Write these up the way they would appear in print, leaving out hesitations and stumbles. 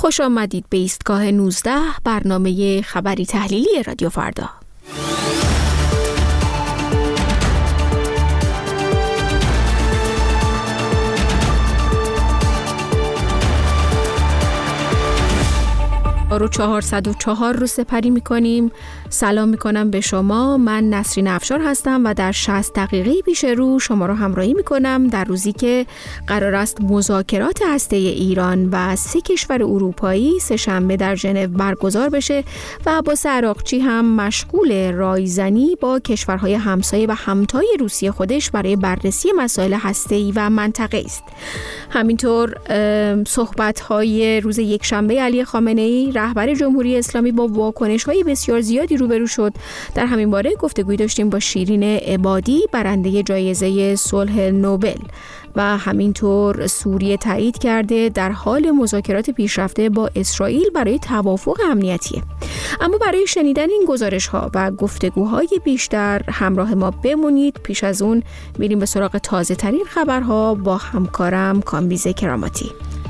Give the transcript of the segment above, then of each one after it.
خوش آمدید به ایستگاه 19 برنامه خبری تحلیلی رادیو فردا. رو 404 رو سپری می‌کنیم. سلام می‌کنم به شما. من نسرین افشار هستم و در 60 دقیقه پیش رو شما رو همراهی می‌کنم در روزی که قرار است مذاکرات هسته‌ای ایران و 3 کشور اروپایی سه‌شنبه در ژنو برگزار بشه و عباس عراقچی هم مشغول رایزنی با کشورهای همسایه و همتای روسیه خودش برای بررسی مسائل هسته‌ای و منطقه است. همینطور صحبت‌های روز یکشنبه علی خامنه‌ای رهبر جمهوری اسلامی با واکنش‌های بسیار زیادی روبرو شد. در همین باره گفتگوی داشتیم با شیرین عبادی، برنده جایزه صلح نوبل. و همینطور سوریه تایید کرده در حال مذاکرات پیشرفته با اسرائیل برای توافق امنیتیه. اما برای شنیدن این گزارش‌ها و گفتگوهای بیشتر همراه ما بمونید. پیش از اون میریم به سراغ تازه‌ترین خبرها با همکارم کامبیز کراماتی.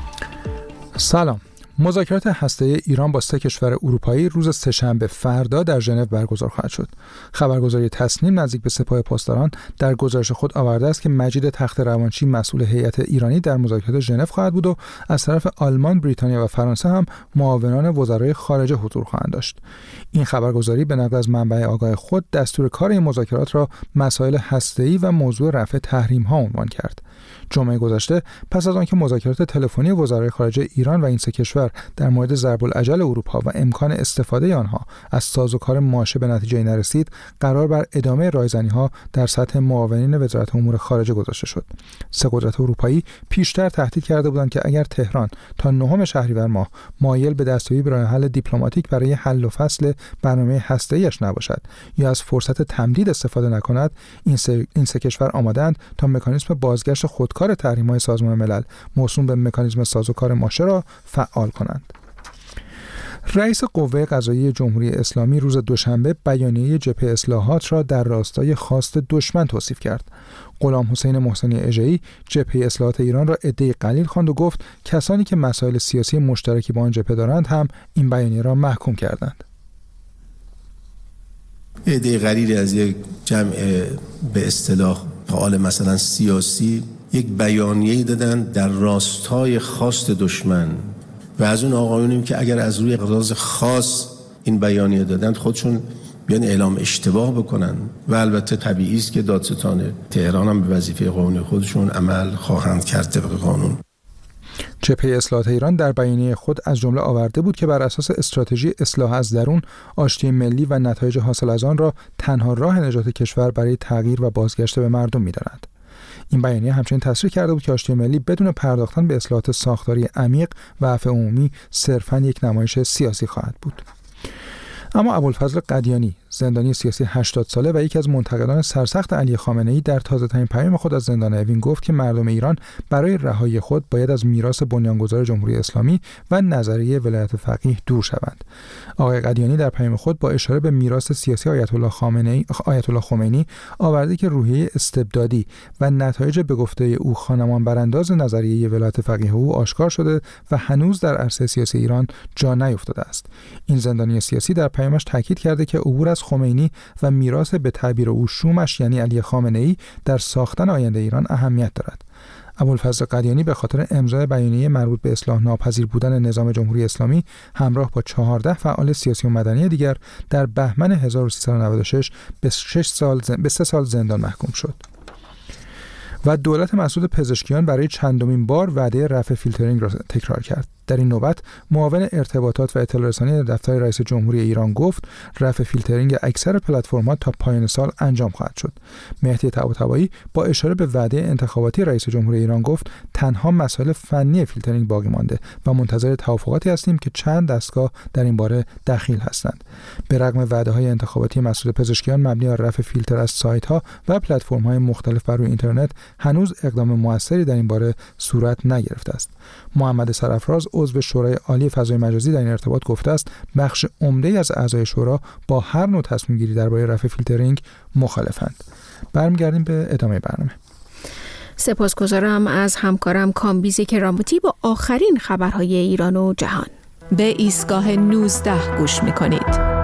سلام. مذاکرات هسته‌ای ایران با 3 کشور اروپایی روز سه‌شنبه فردا در ژنو برگزار خواهد شد. خبرگزاری تسنیم نزدیک به سپاه پاسداران در گزارش خود آورده است که مجید تخت روانچی مسئول هیئت ایرانی در مذاکرات ژنو خواهد بود و از طرف آلمان، بریتانیا و فرانسه هم معاونان وزرای خارجه حضور خواهند داشت. این خبرگزاری به نقل از منبع آگاه خود دستور کار این مذاکرات را مسائل هسته‌ای و موضوع رفع تحریم‌ها عنوان کرد. جمعه گذشته پس از آنکه مذاکرات تلفنی وزرای خارجه ایران و این 3 کشور در مورد ضرب العجل اروپا و امکان استفاده آنها از سازوکار ماشه به نتیجه نرسید، قرار بر ادامه رایزنی‌ها در سطح معاونین وزارت امور خارجه گذاشته شد. 3 قدرت اروپایی پیشتر تهدید کرده بودند که اگر تهران تا 9 شهریور ماه مایل به دستیابی به راه حل دیپلماتیک برای حل و فصل برنامه هسته‌ایش نباشد یا از فرصت تمدید استفاده نکند، این سه کشور آماده‌اند تا مکانیزم بازگشت خودکار تحریم‌های سازمان ملل موسوم به مکانیزم سازوکار ماشه را فعال کنند. رئیس قوه قضاییه جمهوری اسلامی روز دوشنبه بیانیه جبهه اصلاحات را در راستای خواست دشمن توصیف کرد. غلام حسین محسنی اژه‌ای جبهه اصلاحات ایران را عده‌ای قلیل خواند و گفت کسانی که مسائل سیاسی مشترکی با آن جبهه دارند هم این بیانیه را محکوم کردند. عده‌ای قلیلی از یک جمع به اصطلاح فعال مثلا سیاسی یک بیانیه‌ای دادن در راستای خواست دشمن و از اون آقایونیم که اگر از روی غرض خاص این بیانیه دادن خودشون بیان اعلام اشتباه بکنن و البته طبیعی است که دادستان تهران هم به وظیفه قانونی خودشون عمل خواهند کرد طبق قانون. جبهه اصلاحات ایران در بیانیه خود از جمله آورده بود که بر اساس استراتژی اصلاح از درون، آشتی ملی و نتایج حاصل از آن را تنها راه نجات کشور برای تغییر و بازگشت به مردم می‌داند. این بیانیه همچنین تصریح کرده بود که آشتی ملی بدون پرداختن به اصلاحات ساختاری عمیق و عفو عمومی صرفاً یک نمایش سیاسی خواهد بود. اما ابوالفضل قدیانی، زندانی سیاسی 80 ساله و یکی از منتقدان سرسخت علی خامنه‌ای، در تازه‌ترین پیام خود از زندان اوین گفت که مردم ایران برای رهایی خود باید از میراث بنیانگذار جمهوری اسلامی و نظریه ولایت فقیه دور شوند. آقای قدیانی در پیام خود با اشاره به میراث سیاسی آیت الله خمینی آورده که روحیه استبدادی و نتایج به گفته او خانمان برانداز نظریه ولایت فقیه او آشکار شده و هنوز در عرصه سیاسی ایران جا نیفتاده است. این زندانی سیاسی در پیامش تاکید کرده که عبور از خمینی و میراث به تعبیر او شومش یعنی علی خامنه‌ای در ساختن آینده ایران اهمیت دارد. ابوالفضل قدیانی به خاطر امضای بیانیه مربوط به اصلاح ناپذیر بودن نظام جمهوری اسلامی همراه با 14 فعال سیاسی و مدنی دیگر در بهمن 1396 به 3 سال زندان محکوم شد. و دولت مسعود پزشکیان برای چندمین بار وعده رفع فیلترینگ را تکرار کرد. در این نوبت معاون ارتباطات و اطلاع رسانی دفتر رئیس جمهوری ایران گفت رفع فیلترینگ اکثر پلتفرم‌ها تا پایان سال انجام خواهد شد. مهدی طباطبایی با اشاره به وعده انتخاباتی رئیس جمهوری ایران گفت تنها مسائل فنی فیلترینگ باقی مانده و منتظر توافقاتی هستیم که چند دستگاه در این باره دخیل هستند. به رغم وعده‌های انتخاباتی مسعود پزشکیان مبنی بر رفع فیلتر از سایت‌ها و پلتفرم‌های مختلف بر روی اینترنت هنوز اقدام موثری در این باره صورت نگرفته است. محمد سرافراز عضو شورای عالی فضای مجازی در این ارتباط گفته است بخش عمده‌ای از اعضای شورا با هر نوع تصمیم گیری درباره رفع فیلترینگ مخالفند. برمیگردیم به ادامه برنامه. سپاسگزارم از همکارم کامبیز کراماتی با آخرین خبرهای ایران و جهان. به ایستگاه 19 گوش می‌کنید.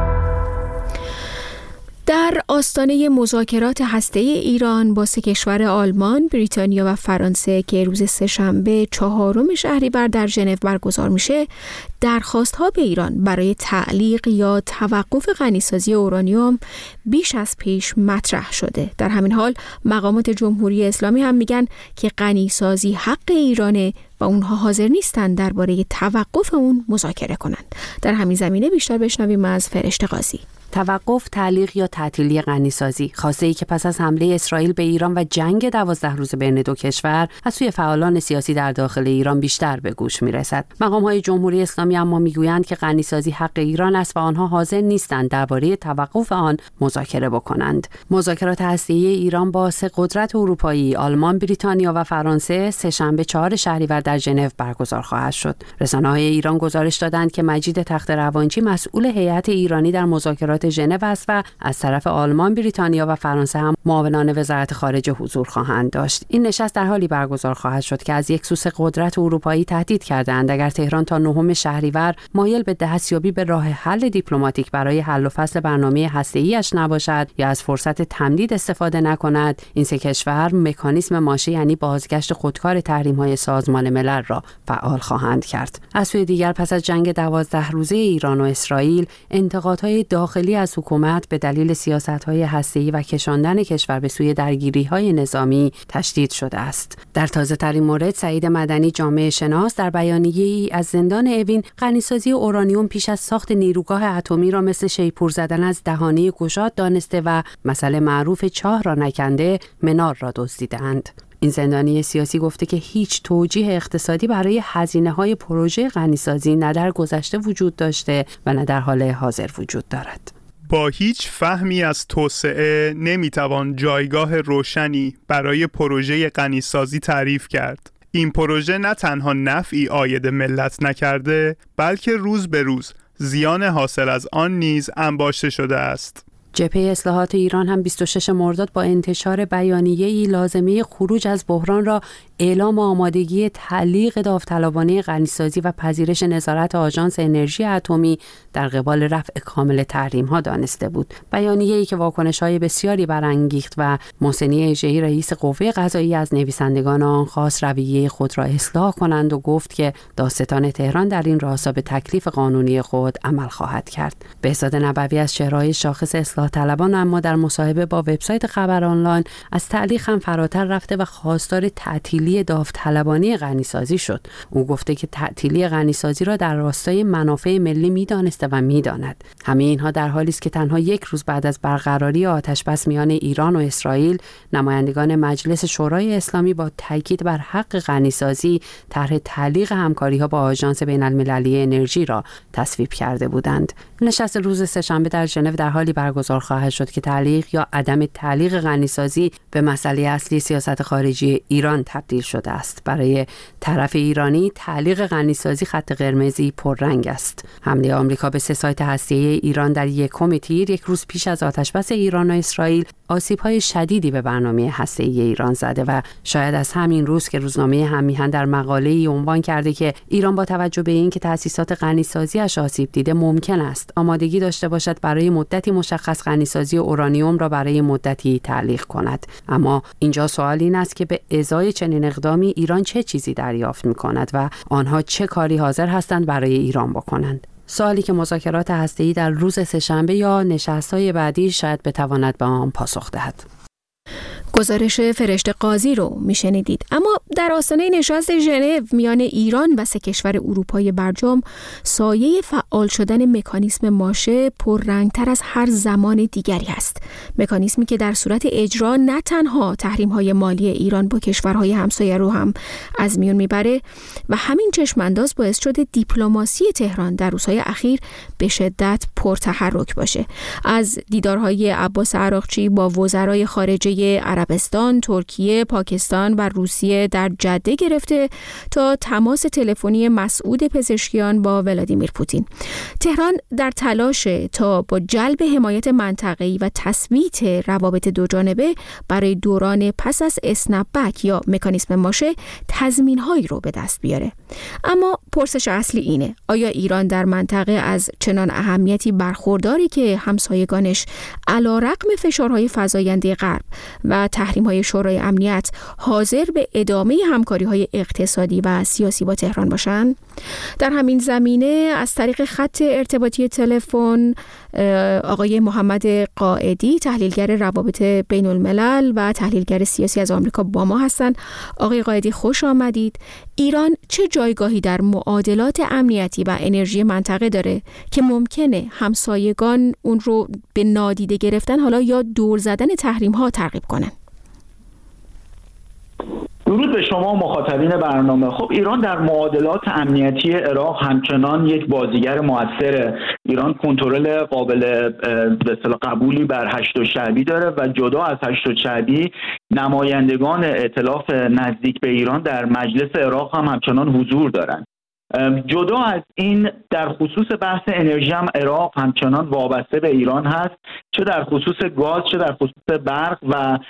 در آستانه مذاکرات هسته‌ای ایران با سه کشور آلمان، بریتانیا و فرانسه که روز سه‌شنبه 4 شهریور در ژنو برگزار میشه، درخواست‌ها به ایران برای تعلیق یا توقف غنیسازی اورانیوم بیش از پیش مطرح شده. در همین حال مقامات جمهوری اسلامی هم میگن که غنیسازی حق ایرانه و اونها حاضر نیستن درباره توقف اون مذاکره کنند. در همین زمینه بیشتر بشنویم از فرشته قاضی. توقف، تعلیق یا تعطیلی غنیسازی، خواسته‌ای که پس از حمله اسرائیل به ایران و جنگ 12 روزه بین دو کشور از سوی فعالان سیاسی در داخل ایران بیشتر به گوش میرسد. مقام‌های جمهوری اسلامی اما میگویند که غنیسازی حق ایران است و آنها حاضر نیستند درباره توقف آن مذاکره بکنند. مذاکرات هسته‌ای ایران با سه قدرت اروپایی، آلمان، بریتانیا و فرانسه، سه‌شنبه 4 شهریور در ژنو برگزار خواهد شد. رسانه‌های ایران گزارش دادند که مجید تخت‌روانچی مسئول هیئت ایرانی در مذاکرات ژنو است و از طرف آلمان، بریتانیا و فرانسه هم معاونان وزارت خارجه حضور خواهند داشت. این نشست در حالی برگزار خواهد شد که از یک سو قدرت اروپایی تهدید کردند اگر تهران تا 9 شهریور مایل به دستیابی به راه حل دیپلماتیک برای حل و فصل برنامه هسته‌ای‌اش نباشد یا از فرصت تمدید استفاده نکند، این سه کشور مکانیزم ماشه یعنی بازگشت خودکار تحریم‌های سازمان ملل را فعال خواهند کرد. از سوی دیگر پس از جنگ 12 روزه ایران و اسرائیل، انتقادهای داخلی از حکومت به دلیل سیاست‌های هسته‌ای و کشاندن کشور به سوی درگیری‌های نظامی تشدید شده است. در تازه‌ترین مورد سعید مدنی جامعه شناس در بیانیه‌ای از زندان اوین غنیسازی اورانیوم پیش از ساخت نیروگاه اتمی را مثل شیپور زدن از دهانه گشاد دانسته و مسئله معروف چاه را نکنده منار را دزدیدند. این زندانی سیاسی گفته که هیچ توجیه اقتصادی برای هزینه‌های پروژه غنیسازی نه در گذشته وجود داشته و نه در حال حاضر وجود دارد. با هیچ فهمی از توسعه نمیتوان جایگاه روشنی برای پروژه غنیسازی تعریف کرد. این پروژه نه تنها نفعی عاید ملت نکرده، بلکه روز به روز زیان حاصل از آن نیز انباشته شده است. جبهه اصلاحات ایران هم 26 مرداد با انتشار بیانیه‌ای لازمه خروج از بحران را اعلام آمادگی تعلیق داوطلبانه غنیسازی و پذیرش نظارت آژانس انرژی اتمی در قبال رفع کامل تحریم‌ها دانسته بود. بیانیه‌ای که واکنش‌های بسیاری برانگیخت و محسنی اژه‌ای رئیس قوه قضاییه از نویسندگان آن خواست رویه خود را اصلاح کنند و گفت که دادستان تهران در این راستا به تکلیف قانونی خود عمل خواهد کرد. بهزاد نبوی از چهره‌های شاخص اصلاح طلبان اما در مصاحبه با وبسایت خبر آنلاین از تعلیق هم فراتر رفته و خواستار تعطیلی داوطلبانه غنیسازی شد. او گفته که تعطیلی غنیسازی را در راستای منافع ملی می‌دانسته و می‌داند. همه اینها در حالی است که تنها یک روز بعد از برقراری آتش‌بس میان ایران و اسرائیل، نمایندگان مجلس شورای اسلامی با تاکید بر حق غنیسازی طرح تعلیق همکاری‌ها با آژانس بین‌المللی انرژی را تصویب کرده بودند. نشست روز سه‌شنبه در ژنو در حالی برگزار خواهد شد که تعلیق یا عدم تعلیق غنیسازی به مسئله اصلی سیاست خارجی ایران تبدیل شده است. برای طرف ایرانی تعلیق غنیسازی خط قرمزی پررنگ است. حمله آمریکا به 3 سایت هسته‌ای ایران در 1 تیر، یک روز پیش از آتشبس ایران و اسرائیل، آسیب‌های شدیدی به برنامه هسته‌ای ایران زده و شاید از همین روز که روزنامه هم‌میهن در مقاله‌ای عنوان کرده که ایران با توجه به اینکه تأسیسات غنیسازی‌اش آسیب دیده ممکن است آمادگی داشته باشد برای مدتی مشخص غنیسازی اورانیوم را برای مدتی تعلیق کند. اما اینجا سوال این است که به ازای چنین اقدامی ایران چه چیزی دریافت می‌کند و آنها چه کاری حاضر هستند برای ایران بکنند. سوالی که مذاکرات هسته‌ای در روز سه‌شنبه یا نشست‌های بعدی شاید بتواند به آن پاسخ دهد. گزارش فرشته قاضی رو میشنیدید. اما در آستانه نشست ژنو میان ایران و 3 کشور اروپایی برجام، سایه فعال شدن مکانیزم ماشه پررنگتر از هر زمان دیگری است. مکانیزمی که در صورت اجرا نه تنها تحریم‌های مالی ایران با کشورهای همسایه رو هم از میون میبره و همین چشمانداز باعث شده دیپلماسی تهران در روزهای اخیر به شدت پرتحرک باشه. از دیدارهای عباس عراقچی با وزرای خارجه عربستان، ترکیه، پاکستان و روسیه در جده گرفته تا تماس تلفنی مسعود پزشکیان با ولادیمیر پوتین. تهران در تلاش تا با جلب حمایت منطقه‌ای و تثبیت روابط دوجانبه برای دوران پس از اسنپبک یا مکانیسم ماشه تضمین‌هایی رو به دست بیاره. اما پرسش اصلی اینه: آیا ایران در منطقه از چنان اهمیتی برخورداری که همسایگانش علیرغم فشارهای فزاینده غرب و تحریم‌های شورای امنیت حاضر به ادامه همکاری‌های اقتصادی و سیاسی با تهران باشن؟ در همین زمینه از طریق خط ارتباطی تلفن آقای محمد قائدی، تحلیلگر روابط بین الملل و تحلیلگر سیاسی از آمریکا با ما هستند. آقای قائدی خوش آمدید. ایران چه جایگاهی در معادلات امنیتی و انرژی منطقه داره که ممکنه همسایگان اون رو به نادیده گرفتن حالا یا دور زدن تحریم ها ترغیب کنن؟ درود به شما مخاطبین برنامه. خب ایران در معادلات امنیتی عراق همچنان یک بازیگر موثره. ایران کنترل قابل به اصطلاح قبولی بر هشت شعبی داره و جدا از هشت شعبی نمایندگان ائتلاف نزدیک به ایران در مجلس عراق هم همچنان حضور دارند. جدا از این در خصوص بحث انرژی هم عراق همچنان وابسته به ایران هست، چه در خصوص گاز چه در خصوص برق، و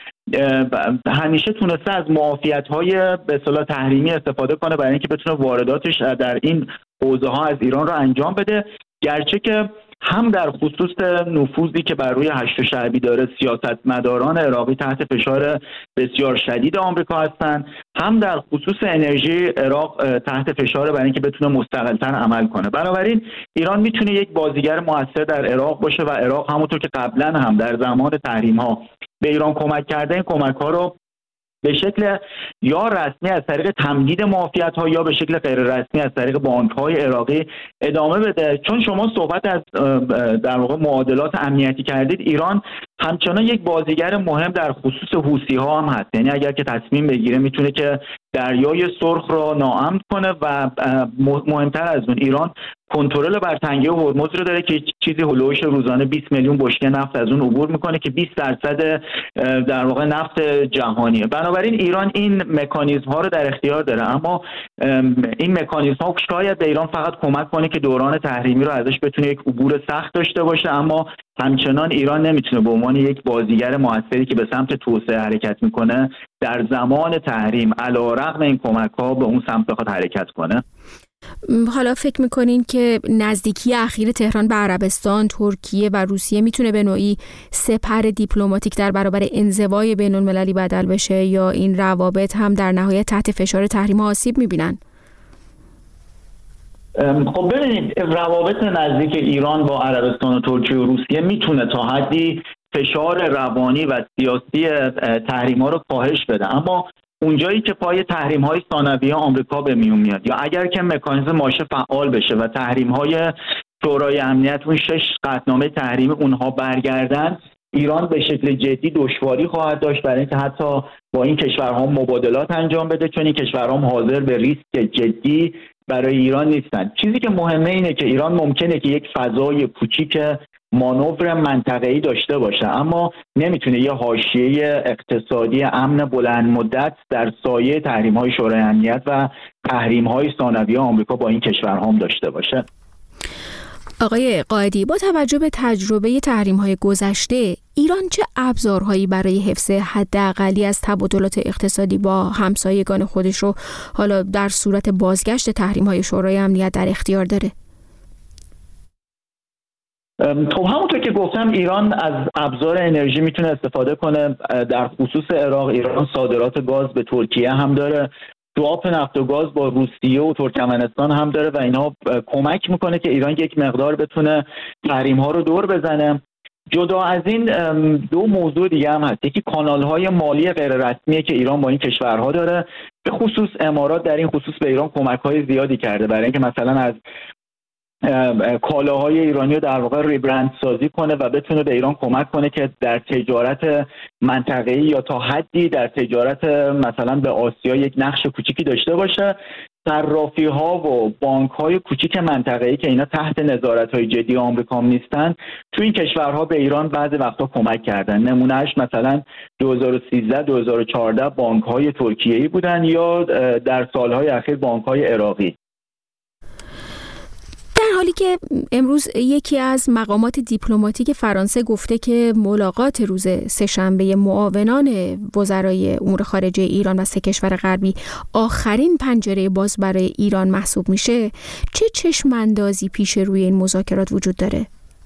همیشه تونسته از معافیت‌های به اصطلاح تحریمی استفاده کنه برای اینکه بتونه وارداتش در این حوزه ها از ایران رو انجام بده. گرچه که هم در خصوص نفوذی که بر روی هشت شعبی داره سیاستمداران عراقی تحت فشار بسیار شدید آمریکا هستند، هم در خصوص انرژی عراق تحت فشار برای اینکه بتونه مستقل‌تر عمل کنه. بنابراین ایران میتونه یک بازیگر موثر در عراق باشه و عراق همونطور که قبلا هم در زمان تحریم‌ها به ایران کمک کرده، این کمک‌ها رو به شکل یا رسمی از طریق تمدید معافیت‌ها یا به شکل غیر رسمی از طریق بانک‌های عراقی ادامه بده. چون شما صحبت از در واقع معادلات امنیتی کردید، ایران همچنان یک بازیگر مهم در خصوص حوثی‌ها هم هست. یعنی اگر که تصمیم بگیره میتونه که دریای سرخ را ناامن کنه و مهمتر از اون ایران کنترل بر تنگه هرمز رو داره که چیزی هولوش روزانه 20 میلیون بشکه نفت از اون عبور میکنه که 20% در واقع نفت جهانیه. بنابراین ایران این مکانیزم ها رو در اختیار داره، اما این مکانیزم ها شاید به ایران فقط کمک کنه که دوران تحریمی رو ازش بتونه یک عبور سخت داشته باشه، اما همچنان ایران نمیتونه به عنوان یک بازیگر موثری که به سمت توسعه حرکت میکنه در زمان تحریم علیرغم این کمک‌ها به اون سمت بخواد حرکت کنه. حالا فکر میکنین که نزدیکی اخیر تهران به عربستان، ترکیه و روسیه میتونه به نوعی سپر دیپلماتیک در برابر انزوای بین المللی بدل بشه یا این روابط هم در نهایت تحت فشار تحریم آسیب میبینن؟ خب ببینید، روابط نزدیک ایران با عربستان و ترکیه و روسیه میتونه تا حدی فشار روانی و سیاسی تحریم‌ها رو کاهش بده، اما اونجایی که پای تحریم‌های ثانویه آمریکا به میون میاد یا اگر که مکانیزم ماشه فعال بشه و تحریم‌های شورای امنیت اون 6 قطعنامه تحریمی اونها برگردن، ایران به شکل جدی دشواری خواهد داشت برای اینکه حتی با این کشورها مبادلات انجام بده، چون این کشورها حاضر به ریسک جدی برای ایران نیستن. چیزی که مهمه اینه که ایران ممکنه که یک فضای کوچیک مانور منطقه‌ای داشته باشه، اما نمیتونه یه حاشیه اقتصادی امن بلند مدت در سایه تحریم‌های شورای امنیت و تحریم‌های ثانویه آمریکا با این کشورها هم داشته باشه. آقای قائدی، با توجه به تجربه تحریم‌های گذشته، ایران چه ابزارهایی برای حفظ حداقلی از تبادلات اقتصادی با همسایگان خودش رو حالا در صورت بازگشت تحریم‌های شورای امنیت در اختیار داره؟ خب همونطور که گفتم ایران از ابزار انرژی میتونه استفاده کنه. در خصوص عراق ایران صادرات گاز به ترکیه هم داره، سواب نفت و گاز با روسیه و ترکمنستان هم داره و اینها کمک میکنه که ایران یک مقدار بتونه تحریم ها رو دور بزنه. جدا از این دو موضوع دیگه هم هست. یکی کانال‌های مالی غیر رسمیه که ایران با این کشورها داره، به خصوص امارات در این خصوص به ایران کمک‌های زیادی کرده برای اینکه مثلا از کالاهای ایرانی رو در واقع ریبرند سازی کنه و بتونه به ایران کمک کنه که در تجارت منطقه‌ای یا تا حدی در تجارت مثلا به آسیا یک نقش کوچیکی داشته باشه. صرافی‌ها و بانک‌های کوچیک منطقه‌ای که اینا تحت نظارت‌های جدی آمریکا نیستن تو این کشورها به ایران بعضی وقتا کمک کردن. نمونهش مثلا 2013 2014 بانک‌های ترکیه‌ای بودن یا در سال‌های اخیر بانک‌های عراقی. در حالی که امروز یکی از مقامات دیپلماتیک فرانسه گفته که ملاقات روز سه‌شنبه معاونان وزرای امور خارجه ایران و 3 کشور غربی آخرین پنجره باز برای ایران محسوب میشه، چه چشم‌اندازی پیش روی این مذاکرات وجود داره؟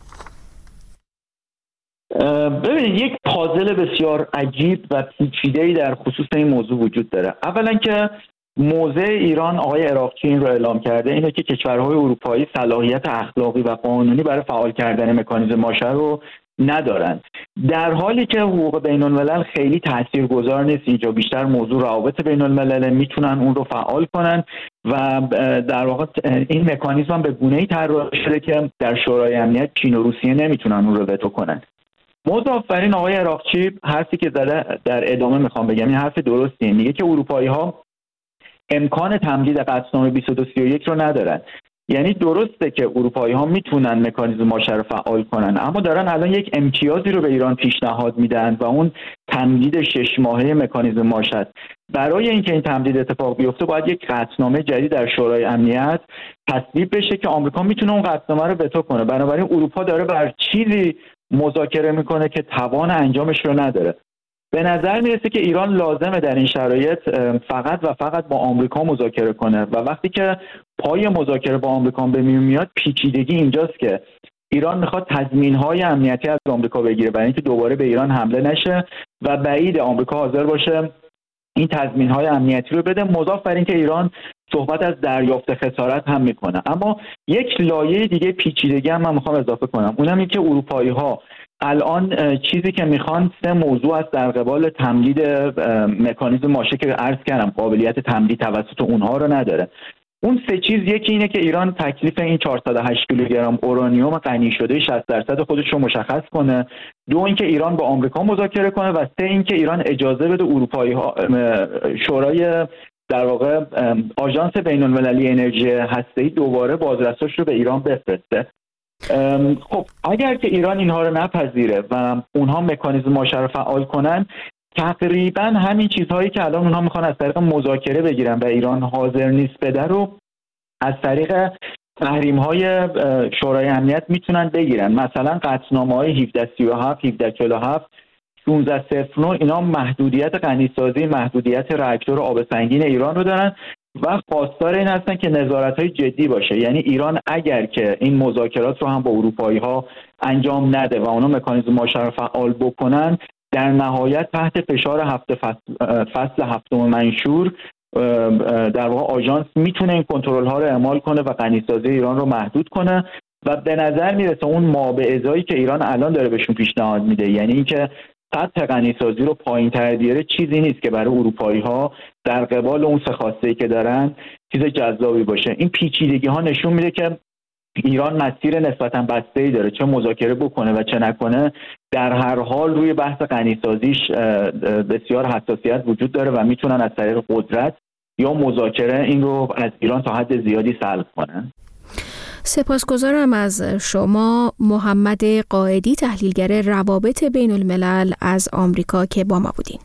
ببینید، یک پازل بسیار عجیب و پیچیده‌ای در خصوص این موضوع وجود داره. اولا که موضع ایران، آقای عراقچی این رو اعلام کرده، اینه که کشورهای اروپایی صلاحیت اخلاقی و قانونی برای فعال کردن مکانیزم ماشه رو ندارن، در حالی که حقوق بین الملل خیلی تاثیرگذار نیست اینجا. بیشتر موضوع روابط بین الملل، میتونن اون رو فعال کنن و در واقع این مکانیزم به گونه‌ای طراحی شده که در شورای امنیت چین و روسیه نمیتونن اون رو وتو کنن. مضاف بر این آقای عراقچی حرفی که زده در ادامه میخوام بگم، این حرف درستیه. میگه که اروپایی‌ها امکان تمدید قطعنامه 2231 رو ندارن. یعنی درسته که اروپایی‌ها میتونن مکانیزم ماشه رو فعال کنن، اما دارن الان یک امتیازی رو به ایران پیشنهاد میدن و اون تمدید 6 ماهه مکانیزم ماشه است. برای اینکه این تمدید اتفاق بیفته باید یک قطعنامه جدید در شورای امنیت تصویب بشه که آمریکا میتونه اون قطعنامه رو وتو کنه. بنابراین اروپا داره بر چیزی مذاکره میکنه که توان انجامش رو نداره. به نظر میرسه که ایران لازمه در این شرایط فقط و فقط با آمریکا مذاکره کنه و وقتی که پای مذاکره با آمریکا به میون میاد، پیچیدگی اینجاست که ایران میخواد تضمین‌های امنیتی از آمریکا بگیره برای اینکه دوباره به ایران حمله نشه و بعید آمریکا حاضر باشه این تضمین‌های امنیتی رو بده. مضاف بر اینکه ایران صحبت از دریافت خسارت هم میکنه. اما یک لایه دیگه پیچیدگی هم من میخوام اضافه کنم، اونم این که اروپایی‌ها الان چیزی که میخوان 3 موضوع است در قبال تمدید مکانیزم ماشه که عرض کردم قابلیت تمدید توسط اونها رو نداره. اون 3 چیز، یکی اینه که ایران تکلیف این 408 کیلوگرم اورانیوم غنی شده 60% خودش رو مشخص کنه، 2 اینکه ایران با آمریکا مذاکره کنه و 3 اینکه ایران اجازه بده اروپایی‌ها شورای در واقع آژانس بین‌المللی انرژی هسته‌ای دوباره بازرساش رو به ایران بفرسته. خب اگر که ایران اینها رو نپذیره و اونها مکانیزم ماشه رو فعال کنن، تقریبا همین چیزهایی که الان اونها میخوان از طریق مذاکره بگیرن و ایران حاضر نیست بده رو از طریق تحریم‌های شورای امنیت میتونن بگیرن. مثلا قطعنامه‌های 1737 1747 1609 اینا محدودیت غنیسازی، محدودیت راکتور آب سنگین ایران رو دارن و خواستار این هستن که نظارت‌های جدی باشه. یعنی ایران اگر که این مذاکرات رو هم با اروپایی‌ها انجام نده و اونا مکانیزم ماشه رو فعال بکنن، در نهایت تحت فشار فصل 7 منشور در واقع آژانس میتونه این کنترل‌ها رو اعمال کنه و غنیسازی ایران رو محدود کنه و به نظر میرسه اون مابعضایی که ایران الان داره بهشون پیشنهاد میده، یعنی اینکه سطح غنیسازی رو پایین‌تر بیاره، چیزی نیست که برای اروپایی‌ها در قبال اون 3 خواسته‌ای که دارن چیز جذابی باشه. این پیچیدگی‌ها نشون میده که ایران مسیر نسبتاً بسته‌ای داره، چه مذاکره بکنه و چه نکنه. در هر حال روی بحث غنیسازیش بسیار حساسیت وجود داره و میتونن از طریق قدرت یا مذاکره این رو از ایران تا حد زیادی سلب کنن. سپاسگزارم از شما محمد قائدی، تحلیلگر روابط بین الملل از آمریکا که با ما بودین.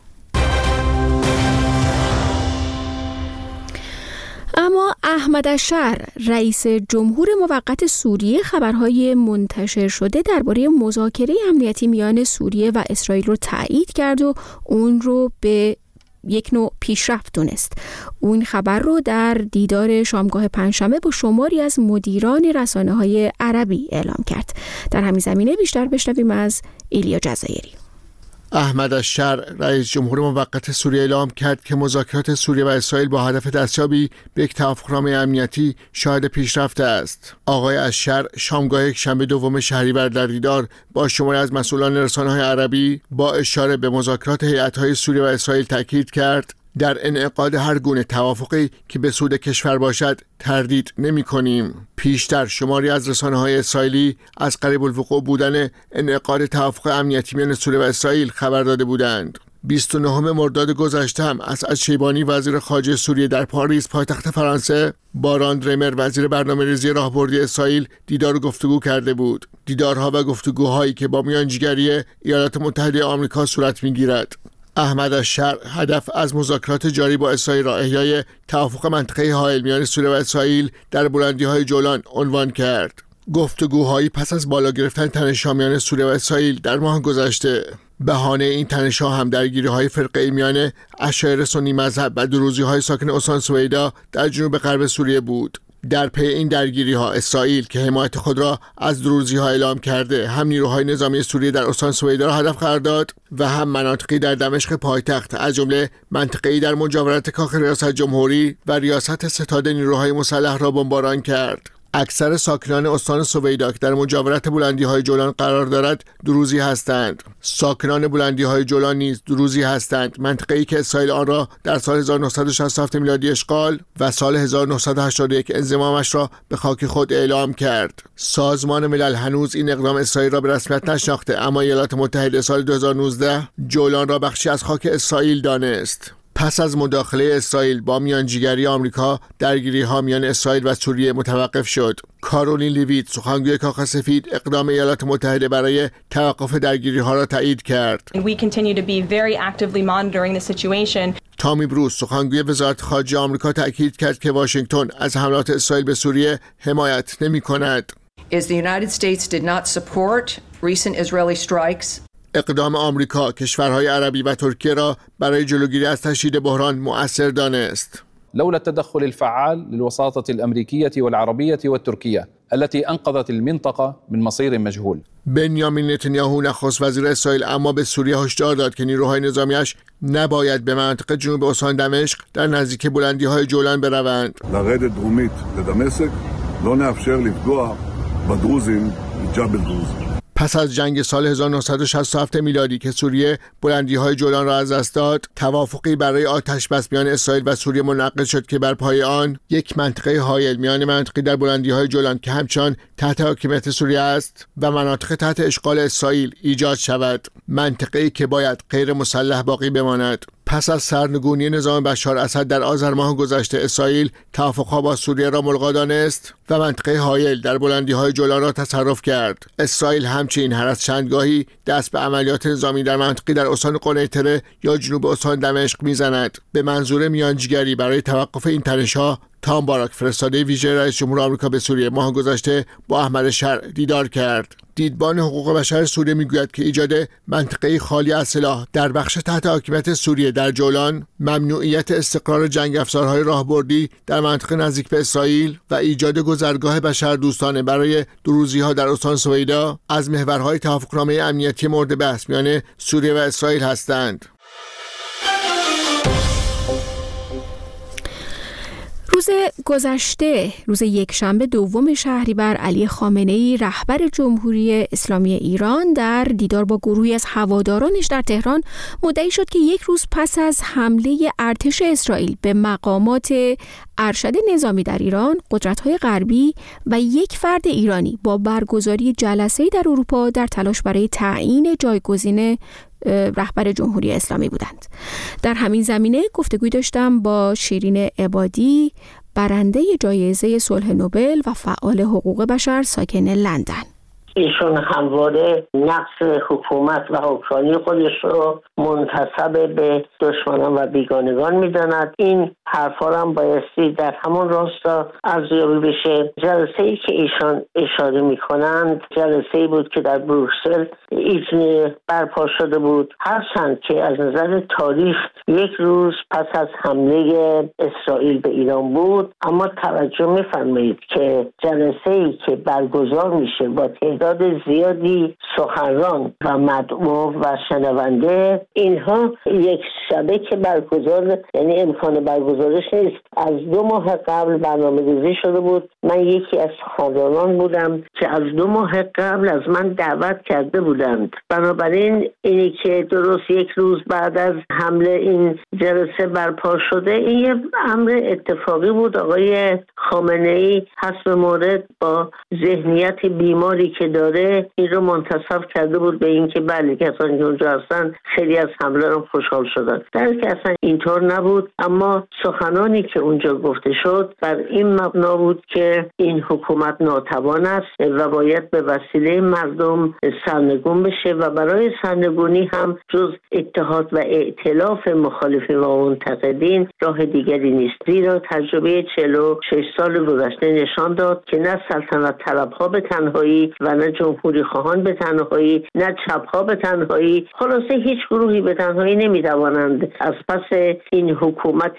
اما احمد الشر رئیس جمهور موقت سوریه خبرهای منتشر شده درباره مذاکره امنیتی میان سوریه و اسرائیل رو تایید کرد و اون رو به یک نوع پیشرفت دونست. او این خبر رو در دیدار شامگاه پنجشنبه با شماری از مدیران رسانه‌های عربی اعلام کرد. در همین زمینه بیشتر بشنویم از ایلیا جزایری. احمد الشر رئیس جمهور موقت سوریه اعلام کرد که مذاکرات سوریه و اسرائیل با هدف دستیابی به یک توافقنامه امنیتی شاهد پیشرفت است. آقای الشر شامگاه یکشنبه 2 شهریور در دیدار با شماری از مسئولان رسانه‌های عربی با اشاره به مذاکرات هیئت‌های سوریه و اسرائیل تاکید کرد در انعقاد هر گونه توافقی که به سود کشور باشد تردید نمی‌کنیم. پیشتر شماری از رسانه‌های اسرائیلی از قریب الوقوع بودن انعقاد توافق امنیتی میان سوریه و اسرائیل خبر داده بودند. 29 مرداد گذشته هم اسعد شیبانی وزیر خارجه سوریه در پاریس پایتخت فرانسه با راند رمر وزیر برنامه‌ریزی راهبردی اسرائیل دیدار و گفتگو کرده بود. دیدارها و گفتگوهایی که با میانجیگری ایالات متحده آمریکا صورت می‌گیرد. احمد الشرع هدف از مذاکرات جاری با اسرائیل را احیای توافق منطقه حائل میان سوریه و اسرائیل در بلندی‌های جولان عنوان کرد. گفتگوهایی پس از بالا گرفتن تنش‌ها میان سوریه و اسرائیل در ماه گذشته. بهانه این تنش‌ها هم درگیری‌های فرقه‌ای میان اشاعره سنی مذهب و دروزی‌های ساکن استان سویدا در جنوب غرب سوریه بود. در پی این درگیری‌ها اسرائیل که حمایت خود را از دروزی‌ها اعلام کرده هم نیروهای نظامی سوریه در استان سویدا را هدف قرار داد و هم مناطقی در دمشق پایتخت از جمله منطقه‌ای در مجاورت کاخ ریاست جمهوری و ریاست ستاد نیروهای مسلح را بمباران کرد. اکثر ساکنان استان سویدا که در مجاورت بلندی‌های جولان قرار دارد دروزی هستند. ساکنان بلندی‌های جولان نیز دروزی هستند، منطقه‌ای که اسرائیل آن را در سال 1967 میلادی اشغال و سال 1981 انضمامش را به خاک خود اعلام کرد. سازمان ملل هنوز این اقدام اسرائیل را به رسمیت نشناخته، اما ایالات متحده سال 2019 جولان را بخشی از خاک اسرائیل دانست. پس از مداخله اسرائیل با میانجیگری آمریکا، درگیری‌ها میان اسرائیل و سوریه متوقف شد. کارولین لیویت، سخنگوی کاخ سفید، اقدام ایالات متحده برای توقف درگیری‌ها را تایید کرد. تامی بروس، سخنگوی وزارت خارجه آمریکا، تاکید کرد که واشنگتن از حملات اسرائیل به سوریه حمایت نمی‌کند. اقدام آمریکا کشورهای عربی و ترکیه را برای جلوگیری از تشدید بحران مؤثر دانست. لولا التدخل الفعال للوساطة الأمريكية والعربية والتركية التي أنقذت المنطقة من مصير مجهول. بنیامین نتانیاهو نخست وزیر اسرائیل اما به سوریه هشدار داد که نیروهای نظامیش نباید به منطقه جنوب استان دمشق در نزدیکی بلندی‌های جولان بروند. לרדת דרומית לדמשק לא נאפשר לפגוע בדרוזים בג'בל דרוז. پس از جنگ سال 1967 میلادی که سوریه بلندی‌های جولان را از دست داد، توافقی برای آتش‌بس میان اسرائیل و سوریه منعقد شد که بر پایه آن یک منطقه حائل میان منطقی در بلندی‌های جولان که همچنان تحت حاکمیت سوریه است و مناطق تحت اشغال اسرائیل ایجاد شود، منطقه‌ای که باید غیر مسلح باقی بماند. پس از سرنگونی نظام بشار اسد در آذر ماه گذشته، اسرائیل توافق‌ها با سوریه را ملغا دانست و منطقه حائل در بلندی‌های جولان را تصرف کرد. اسرائیل همچنین هر از چندگاهی دست به عملیات نظامی در منطقه در استان قنیطره یا جنوب استان دمشق می‌زند به منظور میانجیگری برای توقف این تنش‌ها. تام باراک، فرستاده ویژه رئیس جمهور آمریکا به سوریه، ماه گذشته با احمد الشرع دیدار کرد. دیدبان حقوق بشر سوریه میگوید که ایجاد منطقه خالی از سلاح در بخش تحت حاکمیت سوریه در جولان، ممنوعیت استقرار جنگ افزارهای راهبردی در منطقه نزدیک به اسرائیل و ایجاد گذرگاه بشردوستانه برای دروزی‌ها در استان سویدا از محورهای توافقنامه امنیتی مورد بحث میان سوریه و اسرائیل هستند. روز گذشته، روز یکشنبه دوم شهریور، علی خامنه‌ای رهبر جمهوری اسلامی ایران در دیدار با گروهی از هوادارانش در تهران مدعی شد که یک روز پس از حمله ارتش اسرائیل به مقامات ارشد نظامی در ایران، قدرت‌های غربی و یک فرد ایرانی با برگزاری جلسه‌ای در اروپا در تلاش برای تعیین جایگزین رهبر جمهوری اسلامی بودند. در همین زمینه گفتگوی داشتم با شیرین عبادی، برنده جایزه صلح نوبل و فعال حقوق بشر ساکن لندن. ایشون همواره نقص حکومت و حکمرانی خودش رو منتسب به دشمنان و بیگانگان میداند. این حرفا هم بایستی در همون راستا ارزیابی بشه. جلسه‌ای که ایشان اشاره میکنند جلسه‌ای بود که در بروکسل ایزنی برپا شده بود، هرچند که از نظر تاریخ یک روز پس از حمله اسرائیل به ایران بود، اما توجه می‌فرمایید که جلسه‌ای که برگزار میشه با تعداد زیادی سخنران و مدعو و شنونده، اینها یک شبه که برگزار، یعنی امکان برگزارش نیست. از 2 ماه قبل برنامه‌ریزی شده بود. من یکی از سخنرانان بودم که از 2 ماه قبل از من دعوت کرده بودند. بنابراین اینی که درست یک روز بعد از حمله این جلسه برپا شده، این یه امر اتفاقی بود. آقای خامنه‌ای حسب مورد با ذهنیت بیماری که داره این رو منتسب کرده بود به اینکه بله کسانی که اونجا هستن خیلی از حمله رو خوشحال شدن، در حالی که اصلا اینطور نبود. اما سخنانی که اونجا گفته شد بر این مبنا بود که این حکومت ناتوان است و باید به وسیله مردم سرنگون بشه و برای سرنگونی هم جز اتحاد و ائتلاف مخالفین و منتقدین راه دیگری نیست. زیرا تجربه 46 سال گذشته نشان داد که نه سلطنت طلبها به تنهایی و نه جمهوری خواهان به تنهایی، نه چپها به تنهایی، خلاصه هیچ گروهی به تنهایی نمیتوانند از پس این حکومت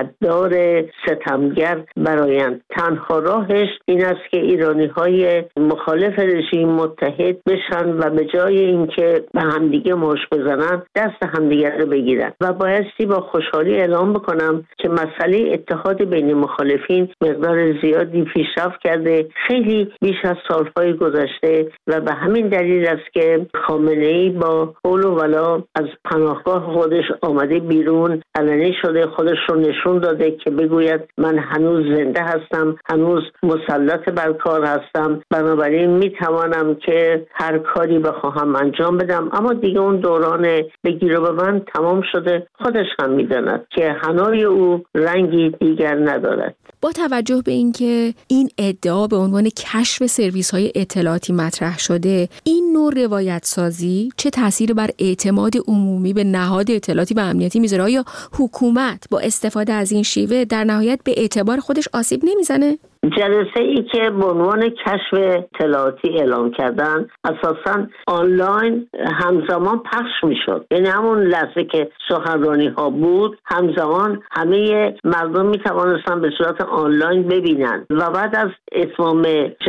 قدار ستمگر برآیند. تنها راهش این است که ایرانی‌های مخالف رژیم متحد بشن و به جای اینکه به همدیگه مشت بزنن دست همدیگه رو بگیرن. و بایستی با خوشحالی اعلام بکنم که مسئله اتحاد بین مخالفین مقدار زیادی پیشرفت کرده، خیلی بیش از سالهای گذشته، و به همین دلیل است که خامنه‌ای با قول و ولا از پناهگاه خودش آمده بیرون، علنی شده، خودش رو نشون داده که بگوید من هنوز زنده هستم، هنوز مسلط بر کار هستم، بنابراین میتوانم که هر کاری بخواهم انجام بدم. اما دیگه اون دوران بگیر و ببند تمام شده. خودش هم میداند که حنای او رنگی دیگر ندارد. با توجه به اینکه این ادعا به عنوان کشف سرویس‌های اطلاعاتی مطرح شده، این نوع روایت سازی چه تأثیری بر اعتماد عمومی به نهاد اطلاعاتی و امنیتی میذاره؟ آیا حکومت با استفاده از این شیوه در نهایت به اعتبار خودش آسیب نمیزنه؟ جلسه ای که به عنوان کشف اطلاعاتی اعلام کردن اساساً آنلاین همزمان پخش میشد، یعنی همون لحظه که سخنرانی ها بود همزمان همه مردم میتوانستن به صورت آنلاین ببینن و بعد از اتمام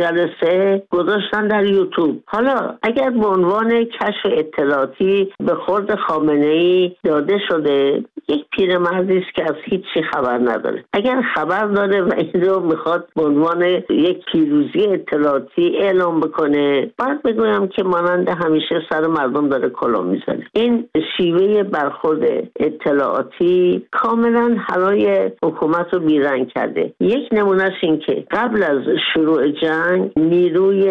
جلسه گذاشتن در یوتیوب. حالا اگر به عنوان کشف اطلاعاتی به خورد خامنه‌ای داده شده، یک پیرمردی است که از هیچی خبر نداره. اگر خبر داره و این رو میخواد به عنوان یک پیروزی اطلاعاتی اعلام بکنه، باید بگویم که مانند همیشه سر مردم داره کلاه میزنه. این شیوه برخورد اطلاعاتی کاملا حرای حکومت رو بیرنگ کرده. یک نمونهش این که قبل از شروع جنگ نیروی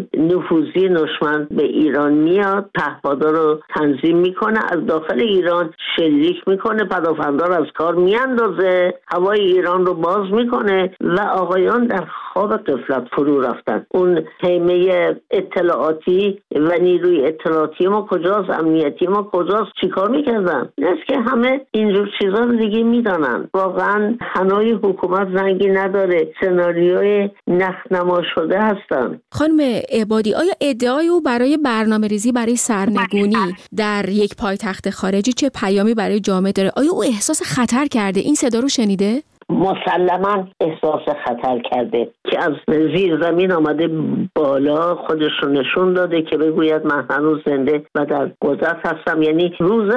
نفوذی دشمن به ایران میاد، پهپادا رو تنظیم میکنه، از داخل ایران شلیک میکنه، پدافندار از کار میاندازه، هوای ایران رو باز میکنه و آقایان در خواب غفلت فرو رفتن. اون حیمه اطلاعاتی و نیروی اطلاعاتی ما کجاست؟ امنیتی ما کجاست؟ چیکار میکردن؟ است که همه اینجور چیزا رو دیگه میدانن. واقعا حنای حکومت رنگی نداره، سناریوی نخنما شده هستن. خانم عبادی، آیا ادعای او برای برنامه‌ریزی برای سرنگونی در یک پایتخت خارجی چه پیامی برای جامعه داره؟ آیا او احساس خطر کرده؟ این صدا رو شنیده؟ مسلماً احساس خطر کرده که از زیر زمین آمده بالا، خودش رو نشون داده که بگوید من هنوز زنده و در قدرت هستم. یعنی روز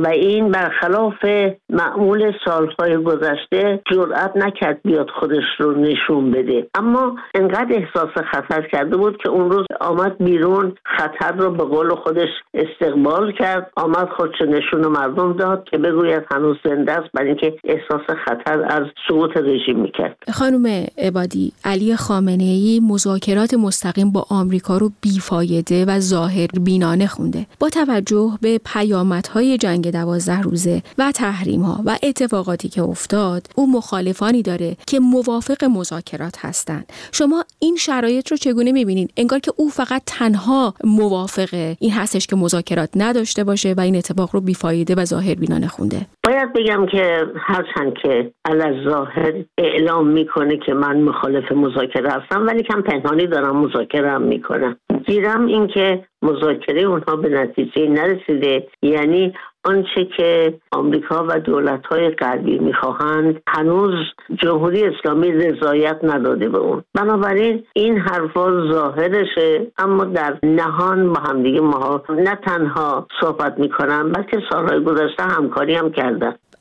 40 برخلاف معمول سالهای گذشته جرأت نکرد بیاد خودش رو نشون بده، اما انقدر احساس خطر کرده بود که اون روز آمد بیرون، خطر رو به قول خودش استقبال کرد، آمد خودش نشون مردم داد که بگوید هنوز زنده است، برای اینکه احساس خطر از سقوط رژیم میکرد. خانم عبادی، علی خامنه‌ای مذاکرات مستقیم با آمریکا رو بیفایده و ظاهر بینانه خونده. با توجه به پیامدهای جنگ 12 روزه و تحریم‌ها و اتفاقاتی که افتاد، او مخالفانی داره که موافق مذاکرات هستند. شما این شرایط رو چگونه می‌بینید؟ انگار که او فقط تنها موافق این هستش که مذاکرات نداشته باشه و این اتفاق رو بیفایده و ظاهر بینانه خونده. باید بگم که هرچند که ظاهر اعلام میکنه که من مخالف مذاکره هستم، ولی کم پنهانی دارم مذاکره هم میکنم. گیرم این که مذاکره اونها به نتیجه نرسیده، یعنی آنچه که آمریکا و دولت‌های غربی می‌خواهند هنوز جمهوری اسلامی رضایت نداده به اون. بنابراین این حرفا ظاهرشه، اما در نهان با همدیگه ما نه تنها صحبت می‌کنن، بلکه سالهای گذشته همکاری هم کردن.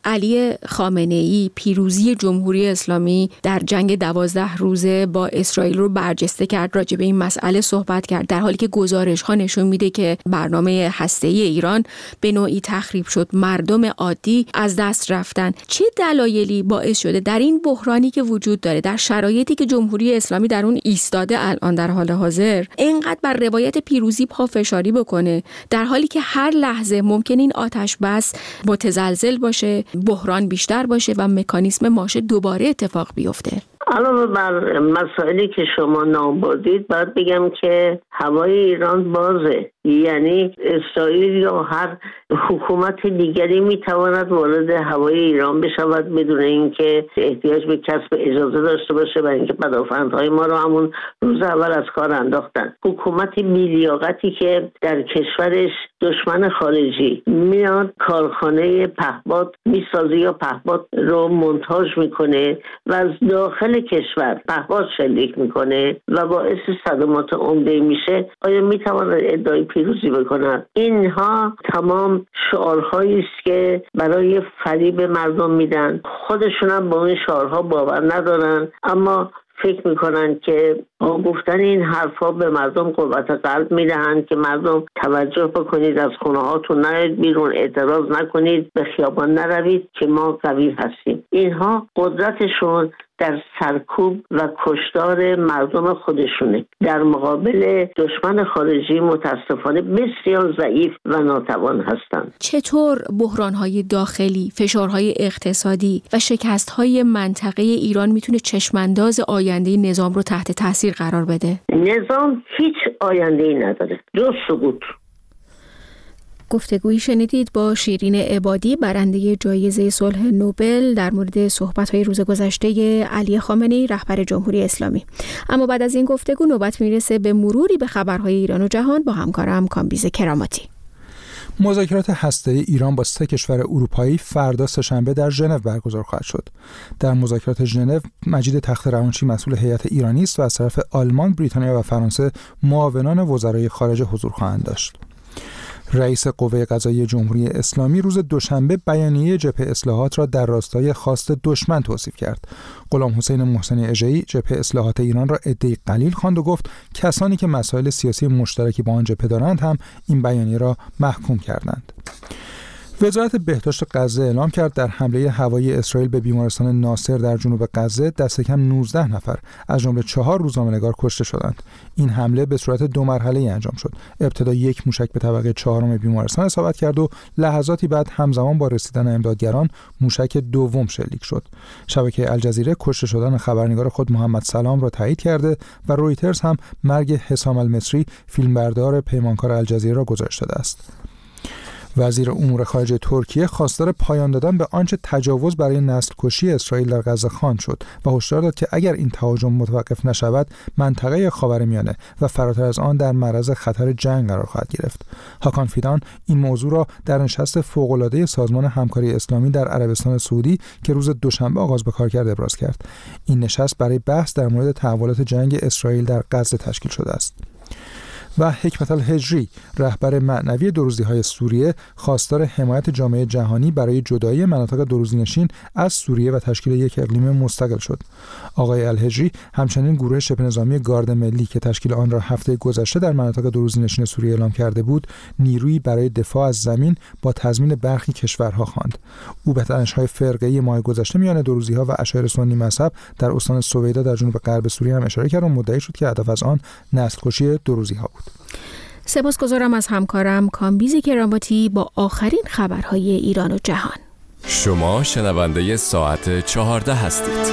علی خامنه‌ای پیروزی جمهوری اسلامی در جنگ 12 روزه با اسرائیل رو برجسته کرد، راجع به این مسئله صحبت کرد، در حالی که گزارش‌ها نشون میده که برنامه هسته‌ای ایران به نوعی تخریب شد، مردم عادی از دست رفتن. چه دلایلی باعث شده در این بحرانی که وجود داره، در شرایطی که جمهوری اسلامی در اون ایستاده الان در حال حاضر، اینقدر بر روایت پیروزی پافشاری بکنه، در حالی که هر لحظه ممکن این آتش بس متزلزل باشه، بحران بیشتر باشه و مکانیزم ماشه دوباره اتفاق بیفته؟ علاوه بر مسائلی که شما نام بردید، باید بگم که هوای ایران بازه، یعنی اسرائیل یا هر حکومت دیگری میتواند وارد هوای ایران بشود بدون اینکه احتیاج به کسب اجازه داشته باشه، برای اینکه پدافندهای ما رو همون روز اول از کار انداختن. حکومت بی‌لیاقتی که در کشورش دشمن خارجی میاد کارخانه پهپاد میسازه یا پهپاد رو مونتاژ میکنه و از داخل کشور پهپاد شلیک میکنه و باعث صدمات عمده میشه، آیا میتواند ادعای پیروزی بکنند؟ اینها تمام شعارهایی است که برای فریب مردم میدن. خودشون هم با این شعارها باور ندارن، اما فکر میکنن که با گفتن این حرفا به مردم قوت قلب میدهند که مردم توجه بکنید، از خونه هاتون نرید بیرون، اعتراض نکنید، به خیابان نروید که ما قوی هستیم. اینها قدرتشون در سرکوب و کشتار مردم خودشونه، در مقابل دشمن خارجی متاسفانه بسیار ضعیف و ناتوان هستند. چطور بحران‌های داخلی، فشارهای اقتصادی و شکست‌های منطقه ایران میتونه چشمانداز آینده نظام رو تحت تاثیر قرار بده؟ نظام هیچ آینده‌ای نداره جز سقوط. گفتگویی شنیدید با شیرین عبادی، برنده جایزه صلح نوبل، در مورد صحبت‌های روز گذشته علی خامنه‌ای رهبر جمهوری اسلامی. اما بعد از این گفتگو نوبت میرسه به مروری به خبرهای ایران و جهان با همکارم کامبیز کراماتی. مذاکرات هسته‌ای ایران با 3 کشور اروپایی فردا سه‌شنبه در ژنو برگزار خواهد شد. در مذاکرات ژنو مجید تخت‌روانچی مسئول هیئت ایرانی است و از طرف آلمان، بریتانیا و فرانسه معاونان وزرای خارجه حضور خواهند داشت. رئیس قوه قضاییه جمهوری اسلامی روز دوشنبه بیانیه جبهه اصلاحات را در راستای خواست دشمن توصیف کرد. غلام حسین محسنی اژه‌ای جبهه اصلاحات ایران را عده‌ای قلیل خواند و گفت کسانی که مسائل سیاسی مشترکی با آن جبهه دارند هم این بیانیه را محکوم کردند. وزارت بهداشت غزه اعلام کرد در حمله هوایی اسرائیل به بیمارستان ناصر در جنوب غزه دست کم 19 نفر از جمله 4 روزنامه‌نگار کشته شدند. این حمله به صورت 2 مرحله‌ای انجام شد. ابتدا یک موشک به طبقه 4 بیمارستان اصابت کرد و لحظاتی بعد همزمان با رسیدن امدادگران موشک دوم شلیک شد. شبکه الجزیره کشته شدن خبرنگار خود محمد سلام را تایید کرده و رویترز هم مرگ حسام المصری فیلمبردار پیمانکار الجزیره را گزارش داده است. وزیر امور خارجه ترکیه خواستار پایان دادن به آنچه تجاوز برای نسل کشی اسرائیل در غزه خواند شد و هشدار داد که اگر این تهاجم متوقف نشود منطقه خاورمیانه و فراتر از آن در معرض خطر جنگ قرار خواهد گرفت. هاکان فیدان این موضوع را در نشست فوق‌العاده سازمان همکاری اسلامی در عربستان سعودی که روز دوشنبه آغاز به کار کرد ابراز کرد. این نشست برای بحث در مورد تحولات جنگ اسرائیل در غزه تشکیل شده است. و حکمت الهجری رهبر معنوی دوروزی‌های سوریه خواستار حمایت جامعه جهانی برای جدایی مناطق دوروزی‌نشین از سوریه و تشکیل یک اقلیم مستقل شد. آقای الهجری همچنین گروه شبه نظامی گارد ملی که تشکیل آن را هفته گذشته در مناطق دوروزی‌نشین سوریه اعلام کرده بود، نیرویی برای دفاع از زمین با تضمین برخی کشورها خواند. او به تنش‌های فرقه‌ای ماه گذشته میان دوروزی‌ها و اشایر سنی مذهب در استان سویدا در جنوب غرب سوریه هم اشاره کرد و مدعی شد که هدف از آن نسل‌کشی دوروزی‌ها بود. سپاسگزارم از همکارم کامبیز کراماتی با آخرین خبرهای ایران و جهان. شما شنونده ساعت 14 هستید.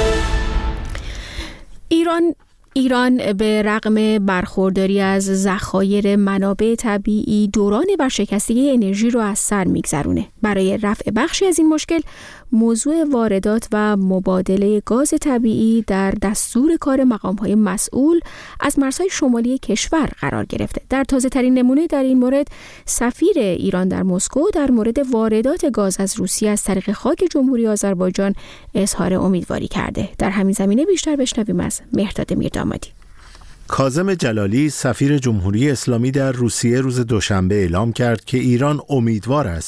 ایران به رغم برخورداری از ذخایر منابع طبیعی دوران ورشکستگی انرژی رو از سر میگذرونه. برای رفع بخشی از این مشکل موضوع واردات و مبادله گاز طبیعی در دستور کار مقام‌های مسئول از مرزهای شمالی کشور قرار گرفته. در تازه ترین نمونه در این مورد سفیر ایران در مسکو در مورد واردات گاز از روسیه از طریق خاک جمهوری آذربایجان اظهار امیدواری کرده. در همین زمینه بیشتر بشنویم از مهرداد میردامادی. کاظم جلالی سفیر جمهوری اسلامی در روسیه روز دوشنبه اعلام کرد که ایران امیدوار است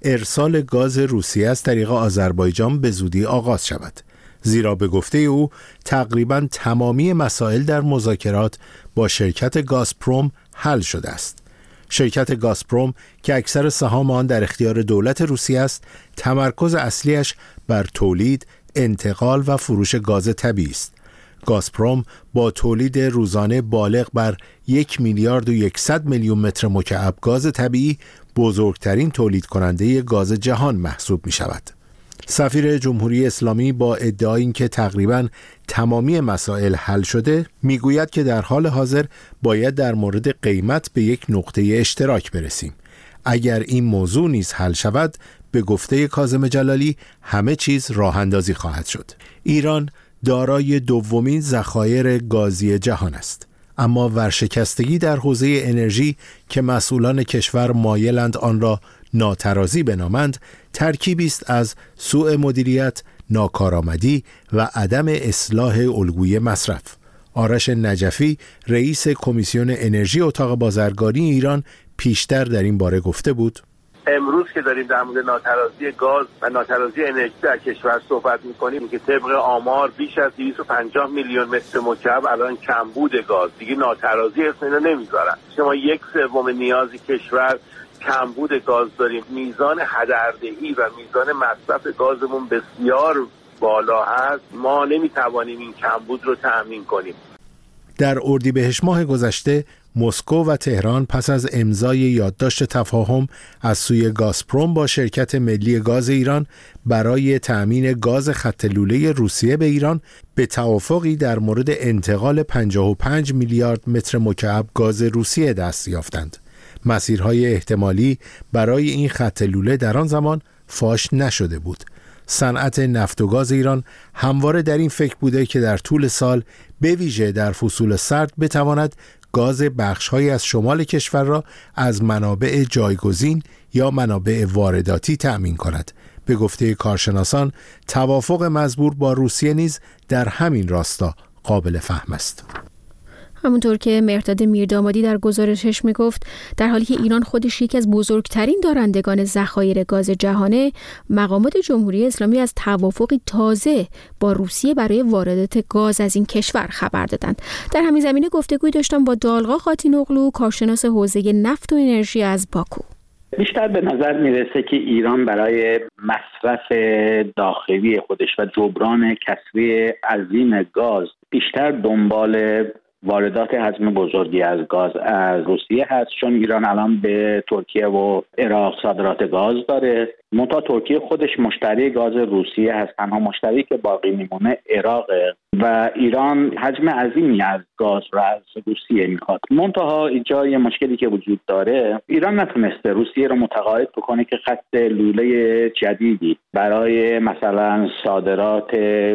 ارسال گاز روسیه از طریق آذربایجان به زودی آغاز شود، زیرا به گفته او تقریباً تمامی مسائل در مذاکرات با شرکت گازپروم حل شده است. شرکت گازپروم که اکثر سهام آن در اختیار دولت روسیه است، تمرکز اصلیش بر تولید، انتقال و فروش گاز طبیعی است. گازپروم با تولید روزانه بالغ بر 1 میلیارد و 100 میلیون متر مکعب گاز طبیعی بزرگترین تولید کننده گاز جهان محسوب می شود. سفیر جمهوری اسلامی با ادعای اینکه تقریباً تمامی مسائل حل شده، میگوید که در حال حاضر باید در مورد قیمت به یک نقطه اشتراک برسیم. اگر این موضوع نیز حل شود، به گفته کاظم جلالی همه چیز راه اندازی خواهد شد. ایران دارای دومین ذخایر گازی جهان است، اما ورشکستگی در حوزه انرژی که مسئولان کشور مایلند آن را ناترازی بنامند، ترکیبی است از سوء مدیریت، ناکارآمدی و عدم اصلاح الگوی مصرف. آرش نجفی، رئیس کمیسیون انرژی اتاق بازرگانی ایران، پیشتر در این باره گفته بود: امروز که داریم در مورد ناترازی گاز و ناترازی انرژی در کشور صحبت می‌کنیم که طبق آمار بیش از 250 میلیون متر مکعب الان کمبود گاز، دیگه ناترازی اسم اینو نمیذارن. شما 1/3 نیاز کشور کمبود گاز داریم. میزان هدردهی و میزان مصرف گازمون بسیار بالا هست. ما نمیتوانیم این کمبود رو تأمین کنیم. در اردیبهشت ماه گذشته مسکو و تهران پس از امضای یادداشت تفاهم از سوی گازپروم با شرکت ملی گاز ایران برای تأمین گاز خط لوله روسیه به ایران به توافقی در مورد انتقال 55 میلیارد متر مکعب گاز روسیه دست یافتند. مسیرهای احتمالی برای این خط لوله در آن زمان فاش نشده بود. صنعت نفت و گاز ایران همواره در این فکر بوده که در طول سال به ویژه در فصول سرد بتواند گاز بخش‌هایی از شمال کشور را از منابع جایگزین یا منابع وارداتی تأمین کند. به گفته کارشناسان، توافق مزبور با روسیه نیز در همین راستا قابل فهم است. همونطور که مهرداد میردامادی در گزارشش میگفت، در حالی که ایران خودش یکی از بزرگترین دارندگان ذخایر گاز جهانه، مقامات جمهوری اسلامی از توافقی تازه با روسیه برای واردات گاز از این کشور خبر دادند. در همین زمینه گفتگوی داشتم با دالغا خاتینوغلو، کارشناس حوزه نفت و انرژی از باکو. بیشتر به نظر میرسه که ایران برای مصرف داخلی خودش و جبران کسری عظیم گاز بیشتر دنبال واردات حجم بزرگی از گاز از روسیه هست، چون ایران الان به ترکیه و عراق صادرات گاز داره. منتها ترکیه خودش مشتری گاز روسیه هست، تنها مشتری که باقی میمونه عراقه و ایران حجم عظیمی از گاز را از روسیه میخواد. منتها اینجا یه مشکلی که وجود داره، ایران نتونسته روسیه رو متقاعد بکنه که خط لوله جدیدی برای مثلا صادرات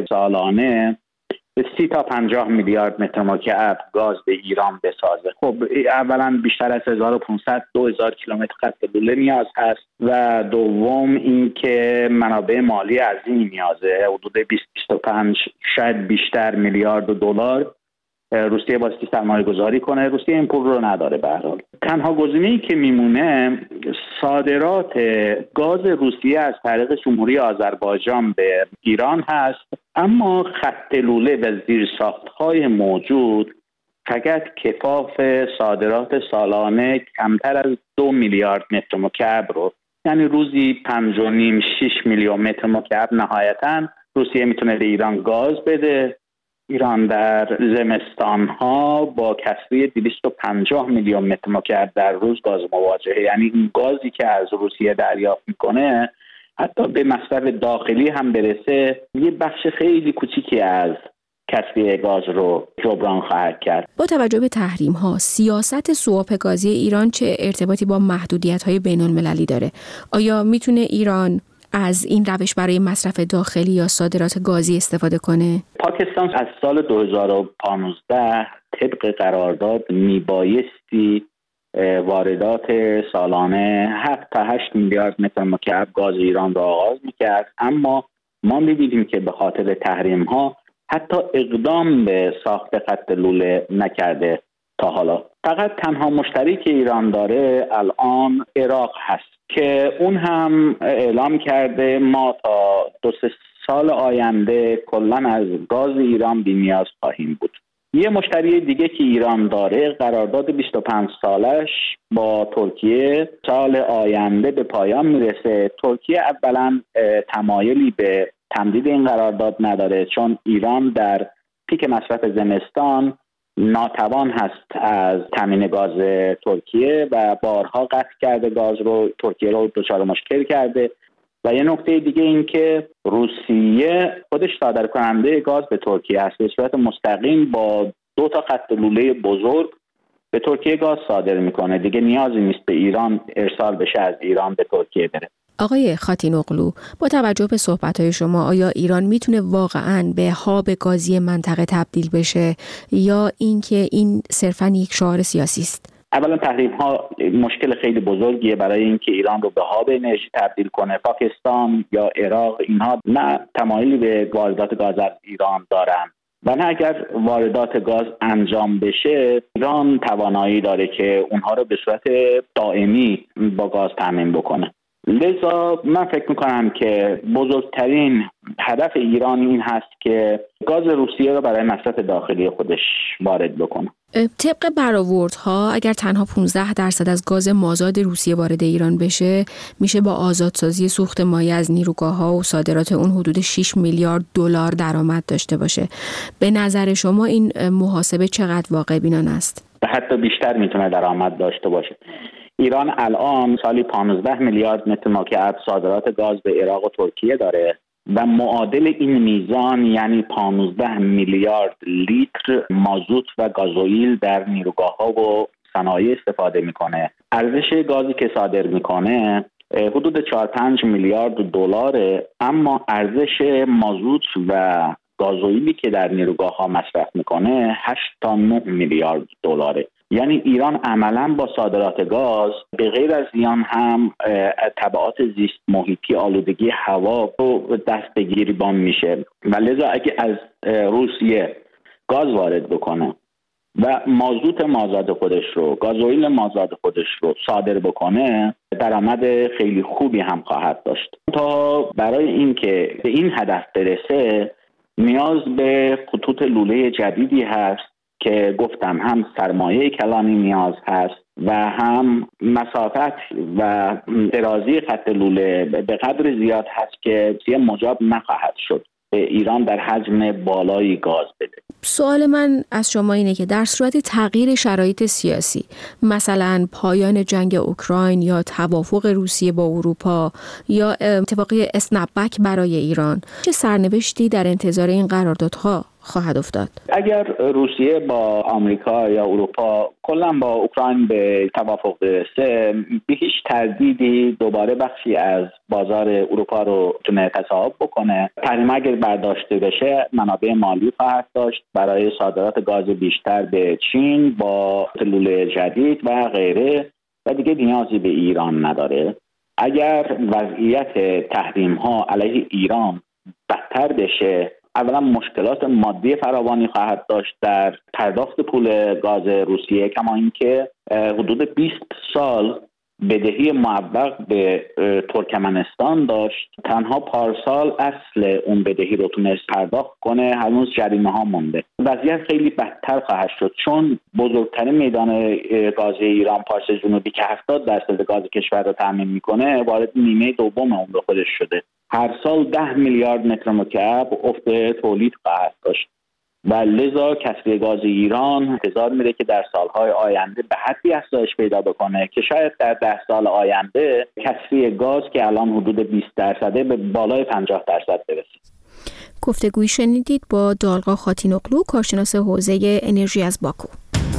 سالانه 30 تا 50 میلیارد متر مکعب گاز به ایران بسازه. خب اولا بیشتر از 1500-2000 کیلومتر خط لوله نیاز هست و دوم این که منابع مالی عظیمی نیازه، حدود 20-25 شاید بیشتر میلیارد دلار روسیه باستی سرمایه گذاری کنه. روسیه این پول رو نداره. به هر حال تنها گزینه‌ای که میمونه صادرات گاز روسیه از طریق جمهوری آذربایجان به ایران هست، اما خط لوله و زیرساخت‌های موجود فقط کفاف صادرات سالانه کمتر از 2 میلیارد متر مکعب رو، یعنی روزی 5.5-6 میلیون متر مکعب نهایتاً روسیه میتونه به ایران گاز بده. ایران در زمستان‌ها با کسری 250 میلیون متر مکعب در روز گاز مواجهه، یعنی این گازی که از روسیه دریافت میکنه حتی به مصرف داخلی هم برسه، یه بخش خیلی کوچیکی از کسری گاز رو جبران خواهد کرد. با توجه به تحریم‌ها، سیاست سواپ گازی ایران چه ارتباطی با محدودیت‌های بین‌المللی داره؟ آیا میتونه ایران از این روش برای مصرف داخلی یا صادرات گازی استفاده کنه؟ پاکستان از سال 2015 طبق قرارداد میبایستی واردات سالانه 7 تا 8 میلیارد متر مکعب گاز ایران را آغاز میکرد، اما ما میبینیم که به خاطر تحریم ها حتی اقدام به ساخت خط لوله نکرده تا حالا. فقط تنها مشتری که ایران داره الان عراق هست که اون هم اعلام کرده ما تا 2-3 سال آینده کلاً از گاز ایران بی‌نیاز خواهیم بود. یه مشتری دیگه که ایران داره قرارداد 25 سالش با ترکیه سال آینده به پایان میرسه. ترکیه اولا تمایلی به تمدید این قرارداد نداره چون ایران در پیک مصرف زمستان ناتوان هست از تامین گاز ترکیه و بارها قطع کرده گاز رو، ترکیه رو دچار مشکل کرده. و یه نکته دیگه این که روسیه خودش صادر کننده گاز به ترکیه است، به صورت مستقیم با 2 خط لوله بزرگ به ترکیه گاز صادر میکنه. دیگه نیازی نیست به ایران ارسال بشه، از ایران به ترکیه بره. آقای خاتینوغلو، با توجه به صحبت‌های شما آیا ایران میتونه واقعاً به هاب گازی منطقه تبدیل بشه یا اینکه این صرفاً یک شعار سیاسی است؟ اولا تحریم ها مشکل خیلی بزرگیه برای اینکه ایران رو به هاب انرژی تبدیل کنه. پاکستان یا عراق اینها نه تمایلی به واردات گاز از ایران دارن و نه اگر واردات گاز انجام بشه ایران توانایی داره که اونها رو به صورت دائمی با گاز تامین بکنه. لذا من فکر میکنم که بزرگترین هدف ایران این هست که گاز روسیه رو برای مصرف داخلی خودش وارد بکنه. طبق برآوردها اگر تنها 15% از گاز مازاد روسیه وارد ایران بشه میشه با آزادسازی سوخت مایع از نیروگاه‌ها و صادرات اون حدود 6 میلیارد دلار درآمد داشته باشه. به نظر شما این محاسبه چقدر واقع بینانه است؟ حتی بیشتر میتونه درآمد داشته باشه. ایران الان سالی 15 میلیارد متر مکعب صادرات گاز به عراق و ترکیه داره و معادل این میزان یعنی 15 میلیارد لیتر مازوت و گازوئیل در نیروگاه‌ها و صنایع استفاده میکنه. ارزش گازی که صادر میکنه حدود 4-5 میلیارد دلاره، اما ارزش مازوت و گازوئیلی که در نیروگاه‌ها مصرف میکنه 8-9 میلیارد دلاره. یعنی ایران عملاً با صادرات گاز به غیر از زیان هم تبعات زیست محیطی آلودگی هوا رو دست به گریبان میشه و لذا اگه از روسیه گاز وارد بکنه و مازوت مازاد خودش رو، گازوئیل مازاد خودش رو صادر بکنه درآمد خیلی خوبی هم خواهد داشت. تا برای اینکه به این هدف برسه نیاز به خطوط لوله جدیدی هست که گفتم هم سرمایه کلانی نیاز هست و هم مسافت و درازی خط لوله به قدر زیاد هست که مجاب نخواهد شد به ایران در حجم بالایی گاز بده. سوال من از شما اینه که در صورت تغییر شرایط سیاسی، مثلا پایان جنگ اوکراین یا توافق روسیه با اروپا یا اتفاقی اسنپبک برای ایران، چه سرنوشتی در انتظار این قراردادها خواهد افتاد؟ اگر روسیه با آمریکا یا اروپا کلا با اوکراین به توافق برسه، به هیچ تردیدی دوباره بخشی از بازار اروپا رو تونه تصاحب بکنه. تحریم اگر برداشته بشه منابع مالی خواهد داشت برای صادرات گاز بیشتر به چین با لوله جدید و غیره و دیگه نیازی به ایران نداره. اگر وضعیت تحریم ها علیه ایران بدتر بشه، اولا مشکلات مادی فراوانی خواهد داشت در پرداخت پول گاز روسیه، کما اینکه حدود 20 سال بدهی معوق به ترکمنستان داشت. تنها پارسال اصل اون بدهی رو تونست پرداخت کنه، هنوز جریمه ها مونده. وضعیت خیلی بدتر خواهد شد چون بزرگترین میدان گاز ایران پارس جنوبی که 70% گاز کشور رو تامین میکنه وارد نیمه دوم اون رو خودش شده. هر سال 10 میلیارد متر مکعب افت تولید خواهد داشت و لذا کسری گاز ایران انتظار میره که در سالهای آینده به حدی افزایش پیدا بکنه که شاید در 10 سال آینده کسری گاز که الان حدود 20% به بالای 50% برسه. گفتگویی شنیدید با دالقا خاتینوغلو، کارشناس حوزه انرژی از باکو.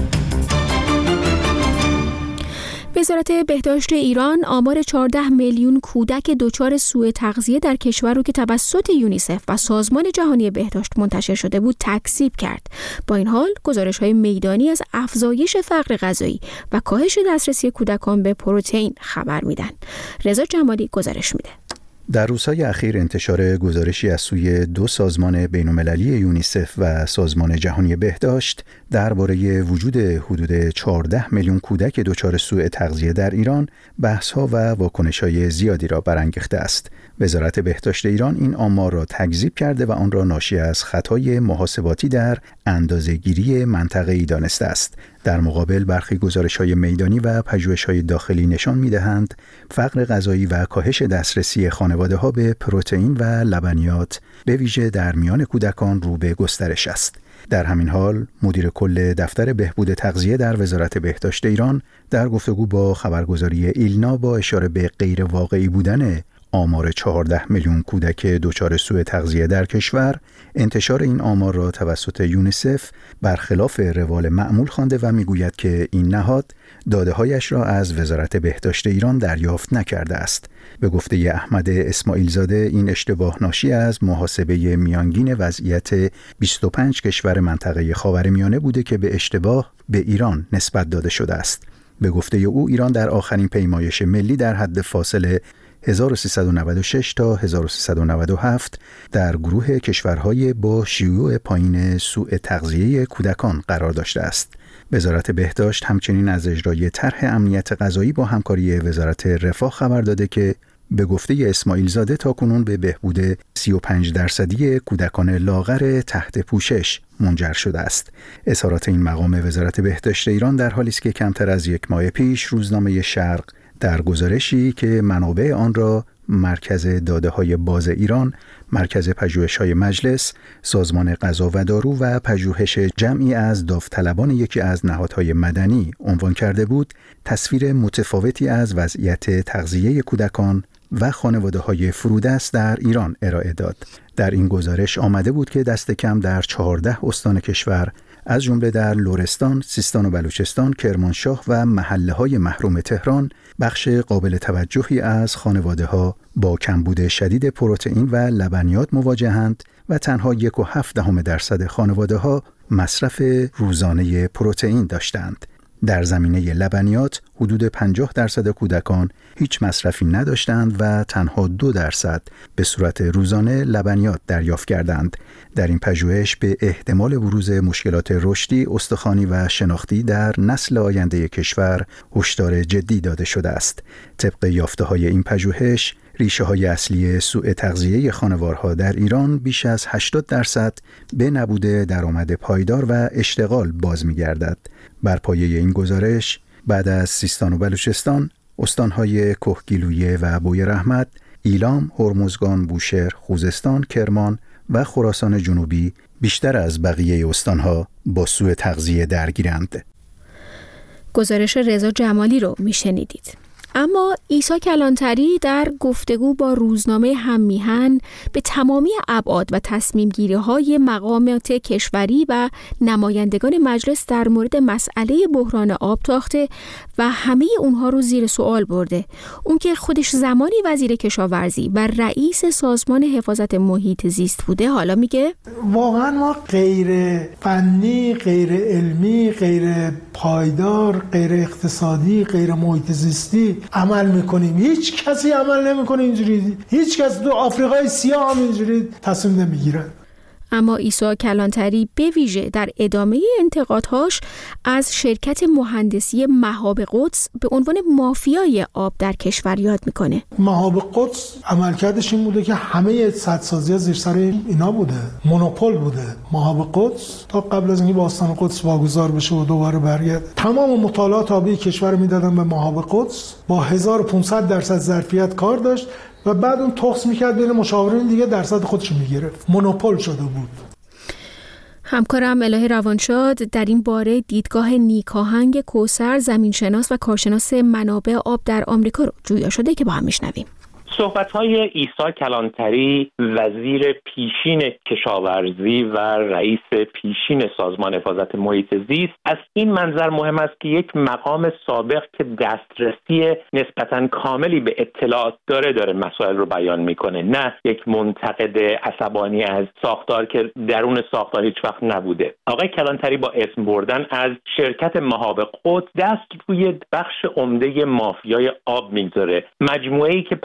وزارت بهداشت ایران آمار 14 میلیون کودک دچار سوء تغذیه در کشور رو که توسط یونیسف و سازمان جهانی بهداشت منتشر شده بود تکذیب کرد. با این حال گزارش‌های میدانی از افزایش فقر غذایی و کاهش دسترسی کودکان به پروتئین خبر میدن. رضا جمالی گزارش میده. در روزهای اخیر انتشار گزارشی از سوی 2 سازمان بین‌المللی یونیسف و سازمان جهانی بهداشت درباره وجود حدود 14 میلیون کودک دچار سوء تغذیه در ایران بحث‌ها و واکنش‌های زیادی را برانگیخته است. وزارت بهداشت ایران این آمار را تکذیب کرده و آن را ناشی از خطای محاسباتی در اندازه‌گیری منطقه‌ای دانسته است. در مقابل برخی گزارش‌های میدانی و پژوهش‌های داخلی نشان می‌دهند فقر غذایی و کاهش دسترسی خانواده‌ها به پروتئین و لبنیات به ویژه در میان کودکان رو به گسترش است. در همین حال مدیر کل دفتر بهبود تغذیه در وزارت بهداشت ایران در گفتگو با خبرگزاری ایلنا با اشاره به غیر واقعی بودن آمار 14 میلیون کودک دچار سوء تغذیه در کشور، انتشار این آمار را توسط یونیسف برخلاف روال معمول خوانده و میگوید که این نهاد داده‌هایش را از وزارت بهداشت ایران دریافت نکرده است. به گفته احمد اسماعیل زاده این اشتباه ناشی از محاسبه میانگین وضعیت 25 کشور منطقه خاورمیانه بوده که به اشتباه به ایران نسبت داده شده است. به گفته او ایران در آخرین پیمایش ملی در حد فاصله 1396 تا 1397 در گروه کشورهای با شیوع پایین سوء تغذیه کودکان قرار داشته است. وزارت بهداشت همچنین از اجرای طرح امنیت غذایی با همکاری وزارت رفاه خبر داده که به گفته اسماعیل زاده تاکنون به بهبود 35% کودکان لاغر تحت پوشش منجر شده است. اظهارات این مقام وزارت بهداشت ایران در حالی است که کمتر از 1 ماه پیش روزنامه شرق در گزارشی که منابع آن را مرکز داده‌های باز ایران، مرکز پژوهش‌های مجلس، سازمان غذا و دارو و پژوهش جمعی از داوطلبان یکی از نهادهای مدنی عنوان کرده بود، تصویر متفاوتی از وضعیت تغذیه کودکان و خانواده‌های فرودست در ایران ارائه داد. در این گزارش آمده بود که دست کم در 14 استان کشور از جمله در لرستان، سیستان و بلوچستان، کرمانشاه و محله‌های محروم تهران بخش قابل توجهی از خانواده‌ها با کمبود شدید پروتئین و لبنیات مواجهند و تنها 1.7% خانواده‌ها مصرف روزانه پروتئین داشتند. در زمینه لبنیات حدود 50% کودکان هیچ مصرفی نداشتند و تنها 2% به صورت روزانه لبنیات دریافت کردند. در این پژوهش به احتمال بروز مشکلات رشدی، استخوانی و شناختی در نسل آینده کشور هشدار جدی داده شده است. طبق یافته‌های این پژوهش، ریشه‌های اصلی سوء تغذیه خانوارها در ایران بیش از 80% به نبود درآمد پایدار و اشتغال باز می‌گردد. بر پایه این گزارش، بعد از سیستان و بلوچستان، استان‌های کهگیلویه و بوی رحمت، ایلام، هرمزگان، بوشهر، خوزستان، کرمان و خراسان جنوبی بیشتر از بقیه استان‌ها با سوء تغذیه درگیرند. گزارش رضا جمالی رو میشنیدید. اما عیسی کلانتری در گفتگو با روزنامه هممیهن به تمامی ابعاد و تصمیم‌گیری‌های مقامات کشوری و نمایندگان مجلس در مورد مسئله بحران آب تاخته و همه اونها رو زیر سوال برده. اون که خودش زمانی وزیر کشاورزی و رئیس سازمان حفاظت محیط زیست بوده، حالا میگه واقعا ما غیر فنی، غیر علمی، غیر پایدار، غیر اقتصادی، غیر محیط زیستی عمل میکنیم. هیچ کسی عمل نمیکنه اینجوری. هیچ کس تو آفریقای سیاه هم اینجوری تصمیم نمیگیره. اما عیسی کلانتری به ویژه در ادامه انتقادهاش از شرکت مهندسی مهاب قدس به عنوان مافیای آب در کشور یاد میکنه. مهاب قدس عملکردش این بوده که همه سدسازی‌ها زیر سر اینا بوده، مونوپول بوده. مهاب قدس تا قبل از اینکه باستان قدس واگذار بشه و دوباره برگرده، تمام مطالعات آبی کشور میدادن به مهاب قدس، با 1500% ظرفیت کار داشت و بعد اون تخص میکرد بین مشاورین دیگه درصد خودش میگرفت. مونوپول شده بود. همکارم الهه روانشاد در این باره دیدگاه نیکاهنگ کوثر، زمینشناس و کارشناس منابع آب در آمریکا رو جویا شده که با هم میشنویم. صحبت‌های عیسی کلانتری، وزیر پیشین کشاورزی و رئیس پیشین سازمان حفاظت محیط زیست، از این منظر مهم است که یک مقام سابق که دسترسی نسبتاً کاملی به اطلاعات داره مسائل رو بیان میکنه، نه یک منتقد عصبانی از ساختار که درون ساختار هیچ وقت نبوده. آقای کلانتری با اسم بردن از شرکت مهاب قدس دست روی بخش عمده مافیای آب میگذاره، مجموعه‌ای که پاسخ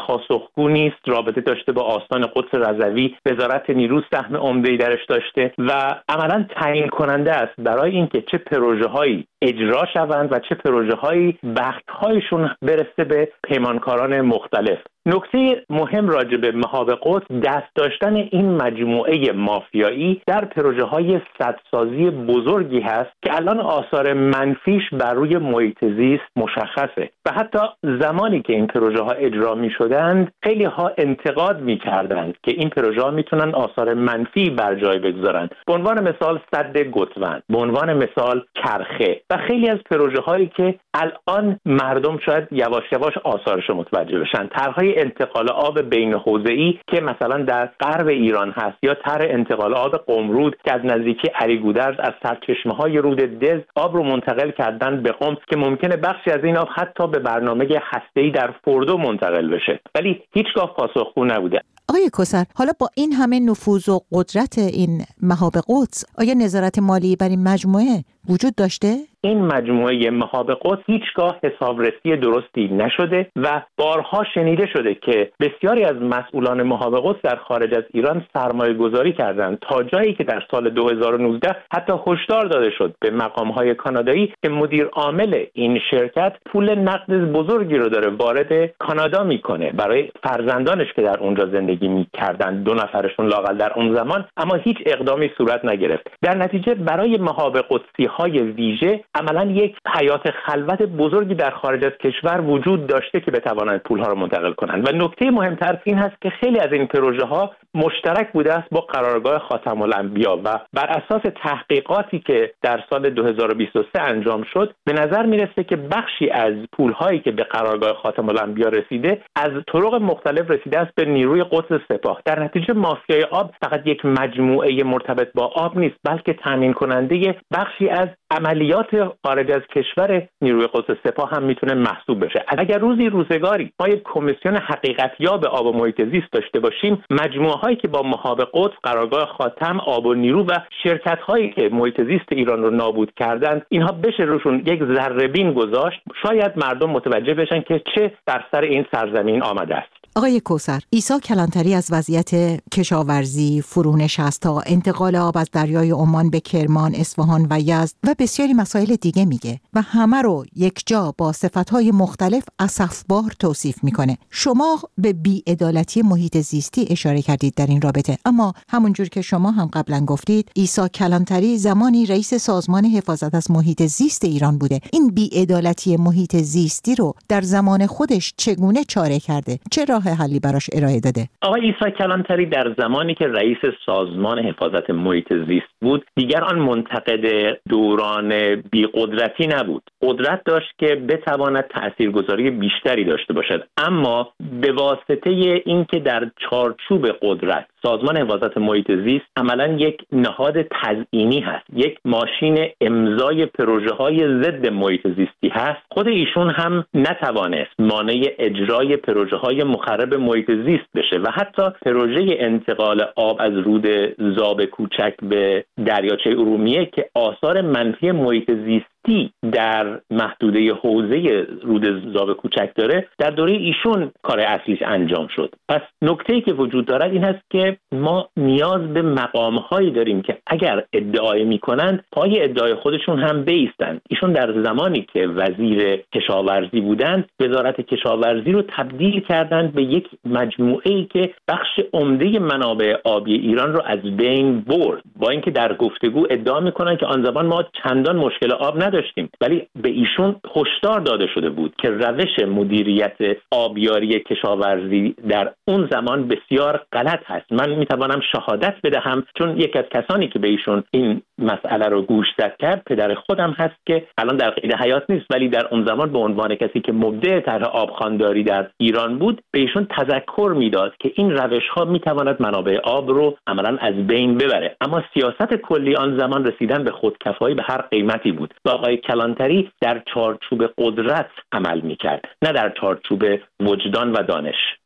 پاسخگو نیست، رابطه داشته با آستان قدس رضوی، وزارت نیرو سهم عمده‌ای درش داشته و عملاً تعیین کننده است برای اینکه چه پروژه‌هایی اجرا شوند و چه پروژه‌هایی بخت‌هایشون برسه به پیمانکاران مختلف. نکته مهم راجع به مهاب قدس دست داشتن این مجموعه مافیایی در پروژه‌های سدسازی بزرگی هست که الان آثار منفیش بر روی محیط زیست مشخصه و حتی زمانی که این پروژه‌ها اجرا می‌شدند خیلی ها انتقاد می‌کردند که این پروژه‌ها میتونن آثار منفی بر جای بگذارند. به عنوان مثال سد گتوند، به عنوان مثال کرخه و خیلی از پروژه‌هایی که الان مردم شاید یواش یواش آثارش رو متوجه بشن. طرح‌های انتقال آب بین حوضه‌ای که مثلا در غرب ایران هست یا طرح انتقال آب قمرود که از نزدیکی علیگودرز از سرچشمه‌های رود دز آب رو منتقل کردن به قم که ممکنه بخشی از این آب حتی به برنامه هسته‌ای در فردو منتقل بشه، ولی هیچگاه پاسخگو نبوده. آقای کوثر، حالا با این همه نفوذ و قدرت این مهاب قدس آیا نظارت مالی بر این مجموعه وجود داشته؟ این مجموعه مهاب قدس هیچگاه حسابرسی درستی نشده و بارها شنیده شده که بسیاری از مسئولان مهاب قدس در خارج از ایران سرمایه گذاری کردند تا جایی که در سال 2019 حتی هشدار داده شد به مقام‌های کانادایی که مدیر عامل این شرکت پول نقد بزرگی رو داره وارد کانادا میکنه برای فرزندانش که در اونجا زندگی میکردن، 2 نفرشون لااقل در اون زمان، اما هیچ اقدامی صورت نگرفت. در نتیجه برای مهاب قدسی‌های ویژه عملاً یک حیات خلوت بزرگی در خارج از کشور وجود داشته که بتوانند پولها رو منتقل کنند و نکته مهمتر این هست که خیلی از این پروژه ها مشترک بوده است با قرارگاه خاتم الانبیا و بر اساس تحقیقاتی که در سال 2023 انجام شد به نظر میرسه که بخشی از پولهایی که به قرارگاه خاتم الانبیا رسیده از طرق مختلف رسیده است به نیروی قدس سپاه. در نتیجه مافیای آب فقط یک مجموعه مرتبط با آب نیست، بلکه تامین کننده بخشی از عملیات خارج از کشور نیروی قدس سپاه هم میتونه محسوب بشه. اگر روزگاری ما یک کمیسیون حقیقتیاب آب و محیط زیست داشته باشیم، مجموعه هایی که با مهاب قدس، قرارگاه خاتم، آب و نیرو و شرکت هایی که محیط زیست ایران رو نابود کردند، اینها بشه روشون یک ذره بین گذاشت، شاید مردم متوجه بشن که چه در سر این سرزمین آمده است. آقای کوثر، عیسی کلانتری از وضعیت کشاورزی، فرونشست تا انتقال آب از دریای عمان به کرمان، اصفهان و یزد و بسیاری مسائل دیگه میگه و همه رو یک جا با صفتهای مختلف اسفبار توصیف میکنه. شما به بی‌عدالتی محیط زیستی اشاره کردید در این رابطه، اما همونجور که شما هم قبلا گفتید عیسی کلانتری زمانی رئیس سازمان حفاظت از محیط زیست ایران بوده. این بی‌عدالتی محیط زیستی رو در زمان خودش چگونه چاره کرده؟ چه راه حلی براش ارائه داده؟ آقای عیسی کلانتری در زمانی که رئیس سازمان حفاظت محیط زیست بود دیگر آن منتقد دوران بی‌قدرتی نبود. قدرت داشت که بتواند تاثیرگذاری بیشتری داشته باشد، اما به واسطه اینکه در چارچوب قدرت سازمان حفاظت محیط زیست عملاً یک نهاد تزیینی هست، یک ماشین امضای پروژه‌های ضد محیط زیستی هست، خود ایشون هم نتوانست مانع اجرای پروژه‌های مخرب محیط زیست بشه و حتی پروژه انتقال آب از رود زاب کوچک به دریاچه ارومیه که آثار منفی محیط زیستی در محدوده حوزه رود زاب کوچک داره، در دوره ایشون کار اصلیش انجام شد. پس نکته‌ای که وجود دارد این هست که ما نیاز به مقام‌هایی داریم که اگر ادعای می‌کنند پای ادعای خودشون هم بایستند. ایشون در زمانی که وزیر کشاورزی بودند وزارت کشاورزی رو تبدیل کردند به یک مجموعه‌ای که بخش عمده منابع آبی ایران رو از بین برد، با اینکه در گفتگو ادعا می‌کنند که آن زمان ما چندان مشکل آب نداشتیم، ولی به ایشون هشدار داده شده بود که روش مدیریت آبیاری کشاورزی در اون زمان بسیار غلط هست. من میتوانم شهادت بدهم چون یک از کسانی که به ایشون این مسئله رو گوشزد کرد پدر خودم هست که الان در قید حیات نیست، ولی در اون زمان به عنوان کسی که مبدع طرح آبخوانداری در ایران بود به ایشون تذکر میداد که این روش ها میتواند منابع آب رو عملاً از بین ببره. اما سیاست کلی آن زمان رسیدن به خودکفایی به هر قیمتی بود و آقای کلانتری در چارچوب قدرت عمل میکرد، نه در چارچوب وجدان و دانش.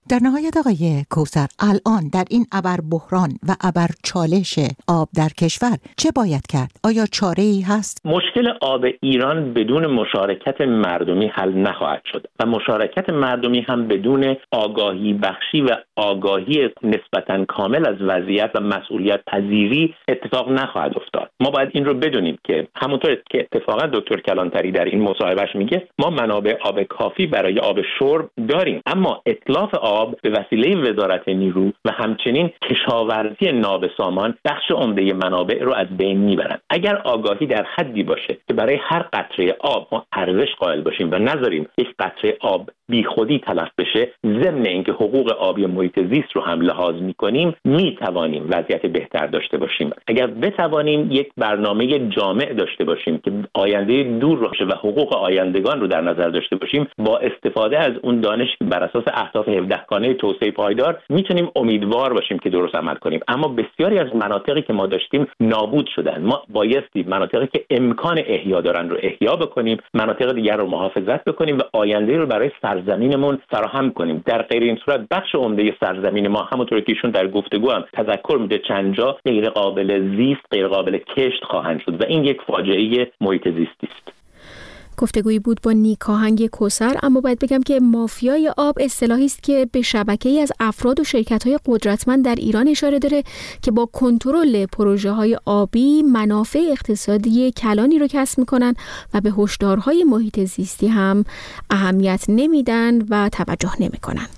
در نهایت آقای کوثر، الان در این ابر بحران و ابر چالش آب در کشور چه باید کرد؟ آیا چاره‌ای هست؟ مشکل آب ایران بدون مشارکت مردمی حل نخواهد شد و مشارکت مردمی هم بدون آگاهی بخشی و آگاهی نسبتاً کامل از وضعیت و مسئولیت پذیری اتفاق نخواهد افتاد. ما باید این رو بدونیم که همونطور که اتفاقا دکتر کلانتری در این مصاحبهش میگه ما منابع آب کافی برای آب شرب داریم، اما اتلاف آب به وسیله وزارت نیرو و همچنین کشاورزی نابسامان بخش عمده منابع رو از بین میبرند. اگر آگاهی در حدی باشه که برای هر قطره آب ما ارزش قائل باشیم و نذاریم یک قطره آب بیخودی تلف بشه، ضمن اینکه حقوق آبی محیط زیست رو هم لحاظ میکنیم، میتوانیم وضعیت بهتر داشته باشیم. اگر بتوانیم یک برنامه جامع داشته باشیم که آینده دور رو و حقوق آیندگان رو در نظر داشته باشیم، با استفاده از اون دانش بر اساس اهداف 17 گانه توسعه پایدار میتونیم امیدوار باشیم که درست عمل کنیم. اما بسیاری از مناطقی که ما داشتیم نابود شدن. ما بایستی مناطقی که امکان احیا دارن رو احیا بکنیم، مناطق دیگر رو محافظت بکنیم و آینده رو برای سرزمینمون فراهم کنیم. در غیر این صورت بخش عمده سرزمین ما همونطور که ایشون در گفتگو هم تذکر میده چند جا غیر قابل زیست، غیر قابل کشت خواهند شد و این یک فاجعه محیط زیستی است. گفتگویی بود با نیک آهنگ کوثر. اما باید بگم که مافیای آب اصطلاحی است که به شبکه‌ای از افراد و شرکت‌های قدرتمند در ایران اشاره داره که با کنترل پروژه‌های آبی منافع اقتصادی کلانی رو کسب می‌کنن و به هشدارهای محیط زیستی هم اهمیت نمیدن و توجه نمی‌کنن.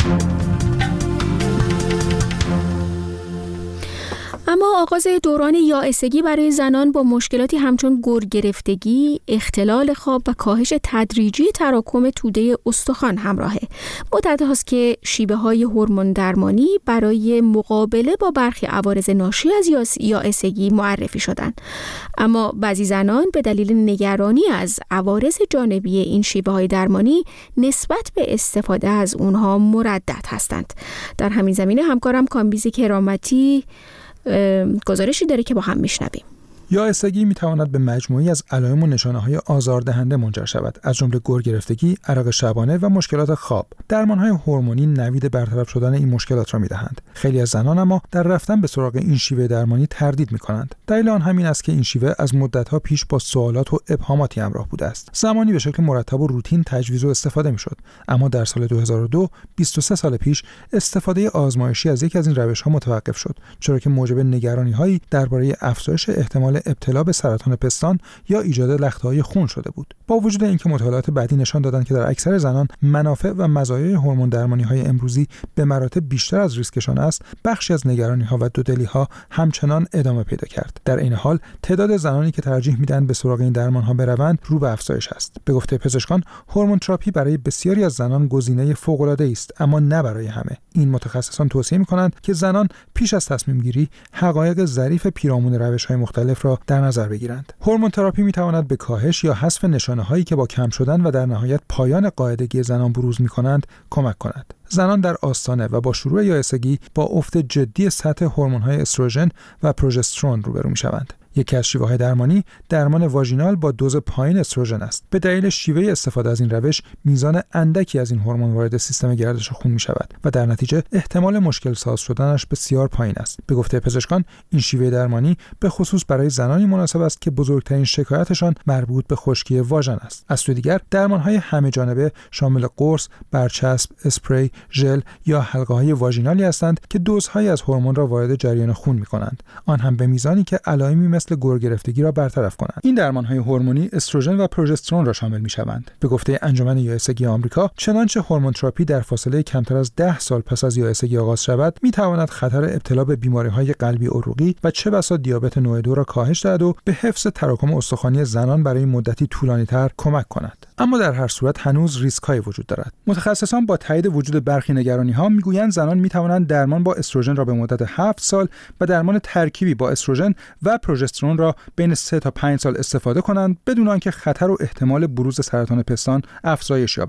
اما آغاز دوران یائسگی برای زنان با مشکلاتی همچون گرگرفتگی، اختلال خواب و کاهش تدریجی تراکم توده استخوان همراهه. مدت هاست که شیوه‌های هورمون درمانی برای مقابله با برخی عوارض ناشی از یائسگی معرفی شدن. اما بعضی زنان به دلیل نگرانی از عوارض جانبی این شیوه‌های درمانی نسبت به استفاده از اونها مردد هستند. در همین زمینه همکارم کامبیز کرامتی گزارشی داره که با هم میشنویم. یائسگی میتواند به مجموعی از علائم و نشانه‌های آزاردهنده منجر شود، از جمله گرگرفتگی، عرق شبانه و مشکلات خواب. درمان‌های هورمونی نوید برطرف شدن این مشکلات را میدهند. خیلی از زنان اما در رفتن به سراغ این شیوه درمانی تردید میکنند. دلیل آن همین است که این شیوه از مدت‌ها پیش با سوالات و ابهاماتی همراه بوده است. زمانی به شکل مرتب و روتین تجویز و استفاده میشد، اما در سال 2002، 23 سال پیش، استفاده آزمایشی از یکی از این روش‌ها متوقف شد، چرا که موجب نگرانی‌هایی درباره افزایش احتمال ابتلا به سرطان پستان یا ایجاد لخته‌های خون شده بود. با وجود اینکه مطالعات بعدی نشان دادند که در اکثر زنان منافع و مزایای هورمون درمانی‌های امروزی به مراتب بیشتر از ریسکشان است، بخشی از نگرانی‌ها و دودلی‌ها همچنان ادامه پیدا کرد. در این حال تعداد زنانی که ترجیح میدن به سراغ این درمان‌ها بروند رو به افزایش است. به گفته پزشکان، هورمون تراپی برای بسیاری از زنان گزینه فوق‌العاده‌ای است، اما نه برای همه. این متخصصان توصیه می‌کنند که زنان پیش از تصمیم گیری حقایق ظریف پیرامون روش‌های مختلف را در نظر بگیرند. هورمون تراپی می‌تواند به کاهش یا حذف نشانه‌هایی که با کم شدن و در نهایت پایان قاعدگی زنان بروز می‌کنند کمک کند. زنان در آستانه و با شروع یائسگی با افت جدی سطح هورمون‌های استروژن و پروژسترون روبرو می‌شوند. یکی از شیوه‌های درمانی، درمان واژینال با دوز پایین استروژن است. به دلیل شیوه استفاده از این روش، میزان اندکی از این هورمون وارد سیستم گردش خون می‌شود و در نتیجه احتمال مشکل ساز شدنش بسیار پایین است. به گفته پزشکان، این شیوه درمانی به خصوص برای زنانی مناسب است که بزرگترین شکایتشان مربوط به خشکی واژن است. از سوی دیگر، درمان‌های همه‌جانبه شامل قرص، برچسب، اسپری، ژل یا حلقه‌های واژینالی هستند که دوزهایی از هورمون را وارد جریان خون می‌کنند، آن هم به میزانی که علائمی مثل گرگرفتگی را برطرف کنند. این درمان‌های هورمونی استروژن و پروژسترون را شامل می‌شوند. به گفته انجمن یائسگی آمریکا، چنانچه هورمون تراپی در فاصله کمتر از 10 سال پس از یائسگی آغاز شود، می‌تواند خطر ابتلا به بیماری‌های قلبی عروقی و چه بسا دیابت نوع 2 را کاهش دهد و به حفظ تراکم استخوانی زنان برای مدتی طولانی‌تر کمک کند. اما در هر صورت هنوز ریسک‌هایی وجود دارد. متخصصان با تایید وجود برخی نگرانی‌ها می‌گویند زنان می‌توانند درمان با استروژن را به مدت 7 سال و درمان ترکیبی با استروژن و پروژسترون را بین 3 تا 5 سال استفاده کنند بدون آنکه خطر و احتمال بروز سرطان پستان افزایش یابد.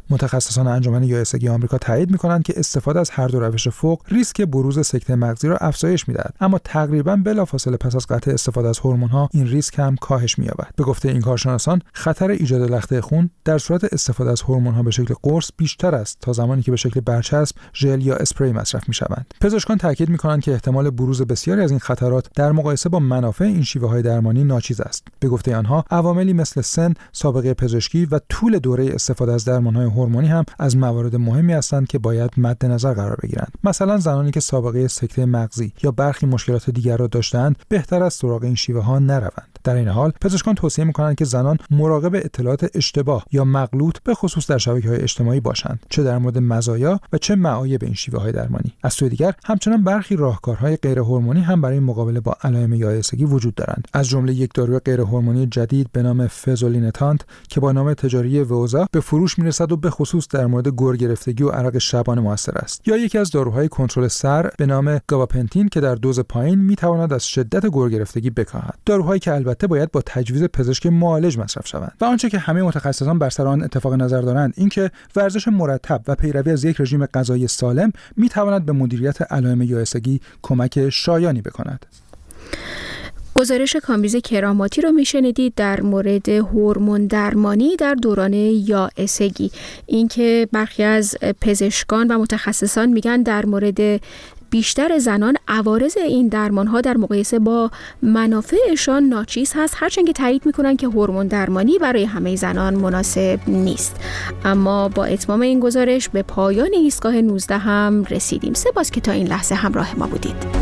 متخصصان انجمن یائسگی آمریکا تایید می‌کنند که استفاده از هر دو روش فوق ریسک بروز سکته مغزی را افزایش می‌دهد، اما تقریباً بلافاصله پس از قطع استفاده از هورمون‌ها این ریسک هم کاهش می‌یابد. به گفته این کارشناسان، خطر ایجاد لخته خون در صورت استفاده از هورمون‌ها به شکل قرص بیشتر است تا زمانی که به شکل برچسب، ژل یا اسپری مصرف می‌شوند. پزشکان تاکید می‌کنند که احتمال بروز بسیاری از این خطرات در مقایسه با منافع این شیوه‌های درمانی ناچیز است. به گفته آنها، عواملی مثل سن، سابقه پزشکی و طول دوره استفاده از درمان‌های هورمونی هم از موارد مهمی هستند که باید مد نظر قرار بگیرند. مثلا زنانی که سابقه سکته مغزی یا برخی مشکلات دیگر را داشتند، بهتر است سراغ این شیوه‌ها نروند. در این حال، پزشکان توصیه می‌کنند که زنان مراقب اطلاعات اشتباه یا مغلوط به خصوص در شبکه‌های اجتماعی باشند، چه در مورد مزایا و چه معایب این شیوه‌های درمانی. از سوی دیگر، همچنان برخی راهکارهای غیر هورمونی هم برای مقابله با علائم یائسگی وجود دارند. از جمله یک داروی غیر هورمونی جدید به نام فزولینتانت که با نام تجاری ووزا به فروش میرسد و به خصوص در مورد گرگرفتگی و عرق شبانه موثر است، یا یکی از داروهای کنترل سر به نام گاباپنتین که در دوز پایین میتواند از شدت گرگرفتگی بکاهد. داروهایی که البته باید با تجویز پزشک معالج مصرف شوند. و آنچه که همه متخصصان بر سر آن اتفاق نظر دارند اینکه ورزش مرتب و پیروی از یک رژیم غذایی سالم میتواند به مدیریت علائم یائسگی کمک شایانی بکند. گزارش کامبیز کراماتی رو میشنیدید در مورد هورمون درمانی در دوران یائسگی. اینکه برخی از پزشکان و متخصصان میگن در مورد بیشتر زنان عوارض این درمان‌ها در مقایسه با منافعشان ناچیز هست، هرچند که تایید می‌کنند که هورمون درمانی برای همه زنان مناسب نیست. اما با اتمام این گزارش به پایان ایستگاه 19 هم رسیدیم. سپاس که تا این لحظه همراه ما بودید.